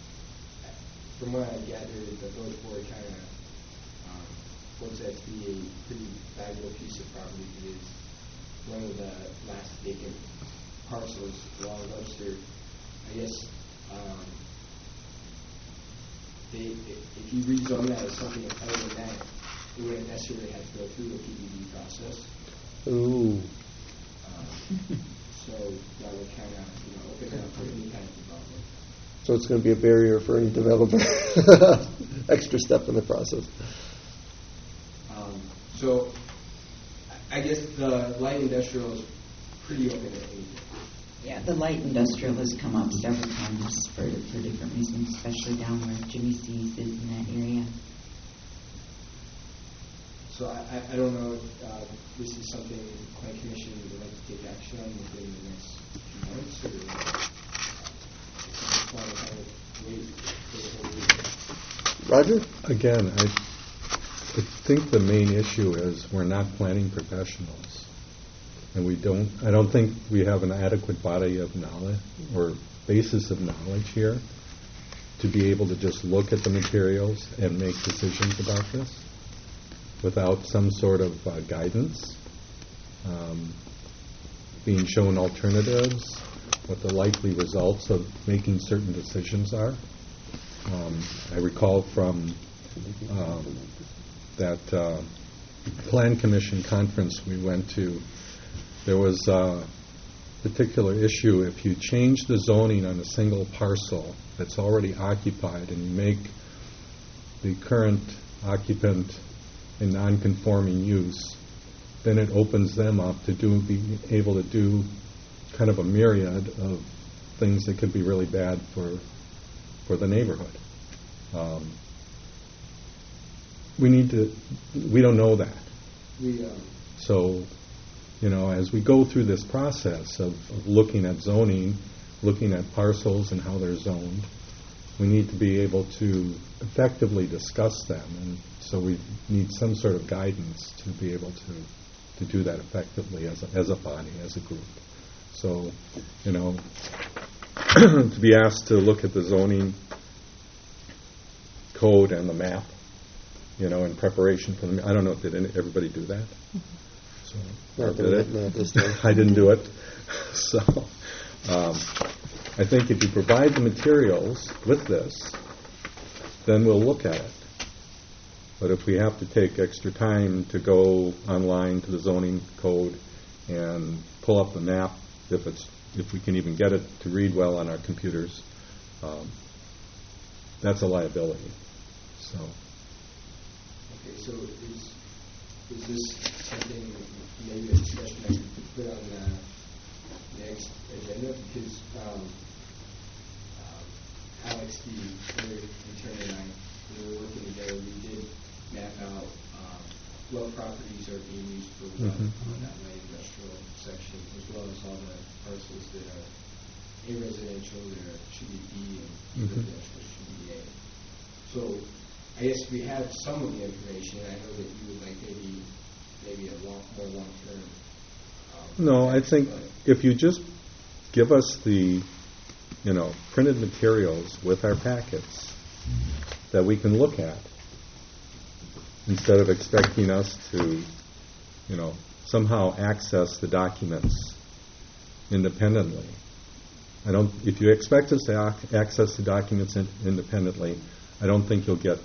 from what I gathered, the village board kind of um, looks at it to be a pretty valuable piece of property. It is one of the last vacant parcels along Webster. I guess um, they, if you rezone that as something other than that, it wouldn't necessarily have to go through the P D D process. Ooh. Um, so that would kind of, you know, open it up for any kind of development. So it's going to be a barrier for any developer. Extra step in the process. Um, so I guess the light industrial is pretty open to anything. Yeah, the light industrial has come up several times for, for different reasons, especially down where Jimmy C's is in that area. So I, I, I don't know if uh, this is something the Plan Commission would like to take action on within the next few months, or uh, want to kind of wait for the whole week. Roger? Again, I, I think the main issue is we're not planning professionals. And we don't, I don't think we have an adequate body of knowledge or basis of knowledge here to be able to just look at the materials and make decisions about this without some sort of uh, guidance, um, being shown alternatives, what the likely results of making certain decisions are. Um, I recall from um, that uh, Plan Commission conference we went to, there was a particular issue. If you change the zoning on a single parcel that's already occupied and you make the current occupant a non-conforming use, then it opens them up to do be able to do kind of a myriad of things that could be really bad for for the neighborhood. Um, we need to. We don't know that. We um, so. You know, as we go through this process of, of looking at zoning, looking at parcels and how they're zoned, we need to be able to effectively discuss them. And so we need some sort of guidance to be able to, to do that effectively as a, as a body, as a group. So, you know, to be asked to look at the zoning code and the map, you know, in preparation for the, I don't know, did any, everybody do that? So, Not or that did we- it? not this time. I didn't do it. So, um, I think if you provide the materials with this, then we'll look at it. But if we have to take extra time to go online to the zoning code and pull up the map, if it's if we can even get it to read well on our computers, um, that's a liability. So, Okay, so is, is this something, maybe a discussion I could put on the next agenda? Because um, um, Alex, the other attorney, and I, when we were working together, we did map out um, what properties are being used for what Mhm. on that light industrial section, as well as all the parcels that are A residential, that are, should be B, and Mhm. residential should be A. So I guess we have some of the information. I know that you would like maybe maybe a long, more long-term. Um, no, I think but- if you just give us the, you know, printed materials with our packets that we can look at, instead of expecting us to, you know, somehow access the documents independently. I don't. If you expect us to ac- access the documents in, independently, I don't think you'll get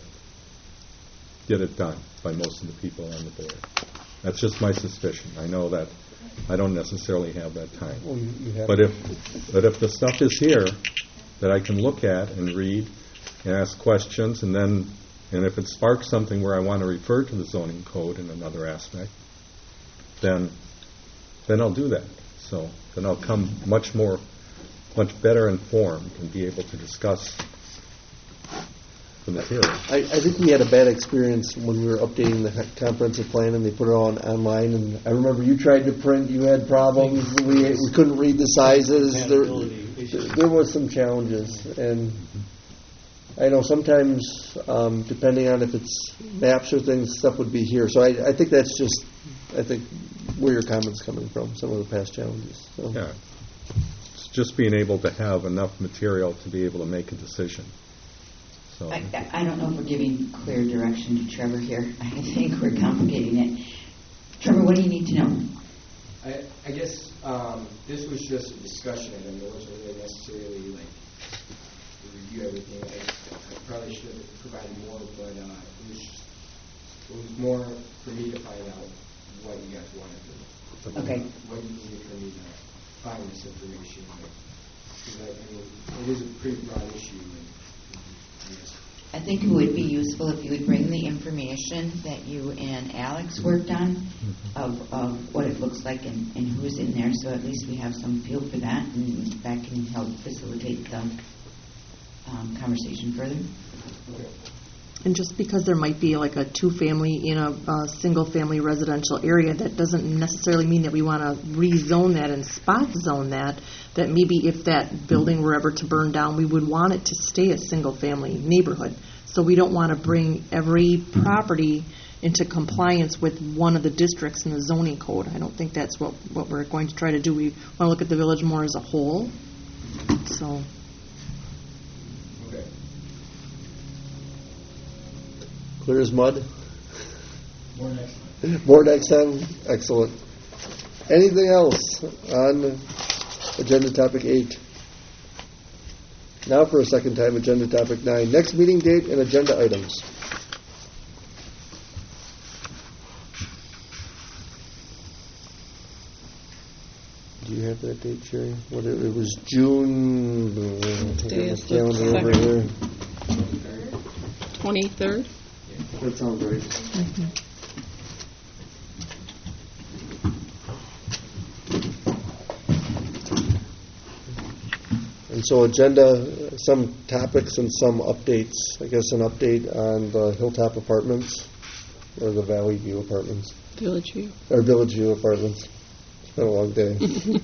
get it done by most of the people on the board. That's just my suspicion. I know that I don't necessarily have that time. Well, you- you have But to. if but if the stuff is here that I can look at and read and ask questions, and then and if it sparks something where I want to refer to the zoning code in another aspect, then then I'll do that. So then I'll come much more, much better informed and be able to discuss the material. I, I think we had a bad experience when we were updating the ha- comprehensive plan and they put it on online. And I remember you tried to print, you had problems. We we couldn't read the sizes. There, there was some challenges, and I know sometimes, um, depending on if it's maps or things, stuff would be here. So I, I think that's just, I think where your comment's coming from. Some of the past challenges. So. Yeah, it's just being able to have enough material to be able to make a decision. So I, I don't know if we're giving clear direction to Trevor here. I think we're complicating it. Trevor, what do you need to know? I, I guess um, this was just a discussion item. It wasn't really necessarily like to review everything. I, I probably should have provided more, but uh, it was just, it was more for me to find out what you guys wanted to know. Okay. What you needed for me to find this information. Because I, I mean, it is a pretty broad issue. And, and yes. I think it would be useful if you would bring the information that you and Alex worked on of, of what it looks like and, and who's in there, so at least we have some feel for that, and that can help facilitate the um, conversation further. Okay. And just because there might be like a two-family in a, a single-family residential area, that doesn't necessarily mean that we want to rezone that and spot zone that. That maybe if that building were ever to burn down, we would want it to stay a single-family neighborhood. So we don't want to bring every property into compliance with one of the districts in the zoning code. I don't think that's what, what we're going to try to do. We want to look at the village more as a whole. So. Okay. Clear as mud. More next time. More next time. Excellent. Anything else on agenda topic eight? Now for a second time, agenda topic nine. Next meeting date and agenda items. Do you have that date, Sherry? What it, it was June. Uh, Today is the calendar over here. twenty-third? That sounds right. And so agenda, some topics and some updates. I guess an update on the Hilltop Apartments or the Valley View Apartments. Village View. Or Village View Apartments. It's been a long day.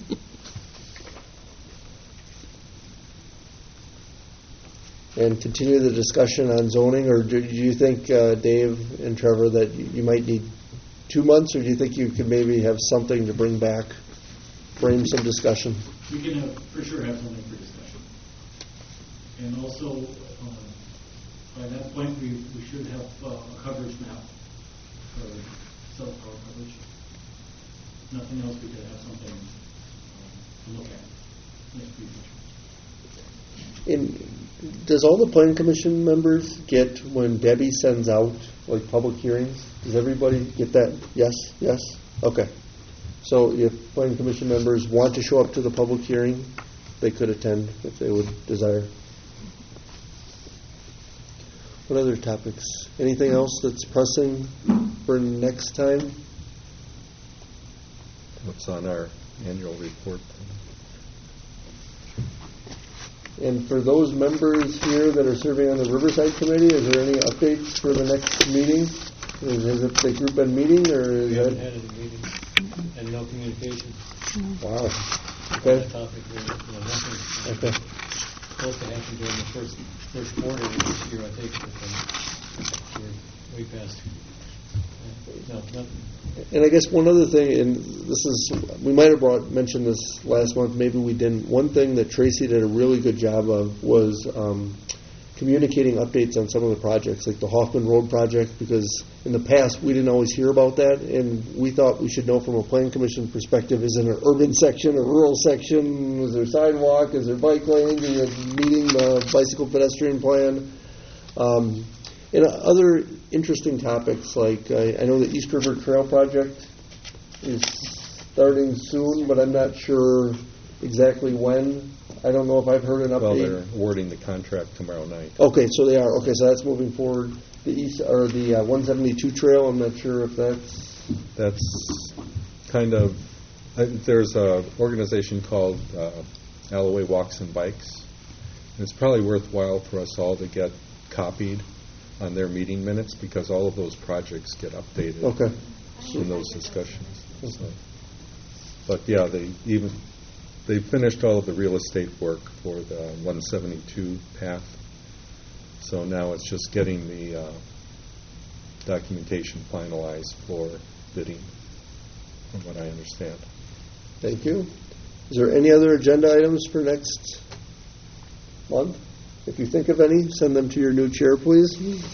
And continue the discussion on zoning, or do you think, uh, Dave and Trevor, that you you might need two months, or do you think you could maybe have something to bring back frame some discussion. We can have, for sure have something for discussion. And also, uh, by that point, we, we should have uh, a coverage map for cell tower coverage. Nothing else, we could have something uh, to look at next future. In, does all the Plan Commission members get when Debbie sends out like public hearings? Does everybody get that? Yes? Yes? Okay. So if Plan Commission members want to show up to the public hearing, they could attend if they would desire. What other topics? Anything else that's pressing for next time? What's on our annual report? And for those members here that are serving on the Riverside Committee, is there any updates for the next meeting? Is, has the group been meeting, or is We that? haven't had any meetings and no communication. Wow. On Okay. that topic, you know, nothing. Okay. Supposed to happen during the first first quarter of this year, I think, but then we're way past. Uh, no, nothing. And I guess one other thing, and this is, we might have brought, mentioned this last month, maybe we didn't. One thing that Tracy did a really good job of was um, communicating updates on some of the projects, like the Hoffman Road project, because in the past we didn't always hear about that, and we thought we should know from a Plan Commission perspective, is it an urban section, a rural section, is there sidewalk, is there bike lanes, is it meeting the bicycle pedestrian plan? Um, and other interesting topics, like I, I know the East River Trail project is starting soon, but I'm not sure exactly when. I don't know if I've heard an update. Well, they're awarding the contract tomorrow night. Okay, so they are. Okay, so that's moving forward. The east or the uh, one seventy-two trail. I'm not sure if that's. That's kind of. Uh, there's an organization called uh, Alloway Walks and Bikes. And it's probably worthwhile for us all to get copied on their meeting minutes, because all of those projects get updated. Okay. In those discussions. So. But yeah, they even. They finished all of the real estate work for the one seventy-two path. So now it's just getting the uh, documentation finalized for bidding, from what I understand. Thank you. Is there any other agenda items for next month? If you think of any, send them to your new chair, please.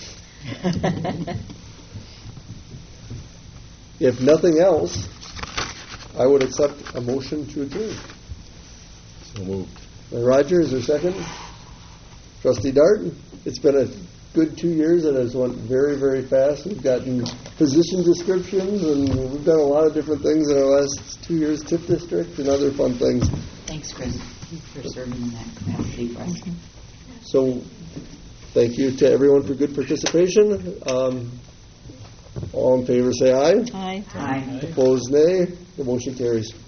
If nothing else, I would accept a motion to adjourn. So moved. Roger, is there a second? Trustee Dart, it's been a good two years and it's went very, very fast. We've gotten position descriptions and we've done a lot of different things in our last two years, TIP district and other fun things. Thanks, Chris, for serving in that capacity for us. So, thank you to everyone for good participation. Um, all in favor say aye. Aye. Aye. Opposed, nay. The motion carries.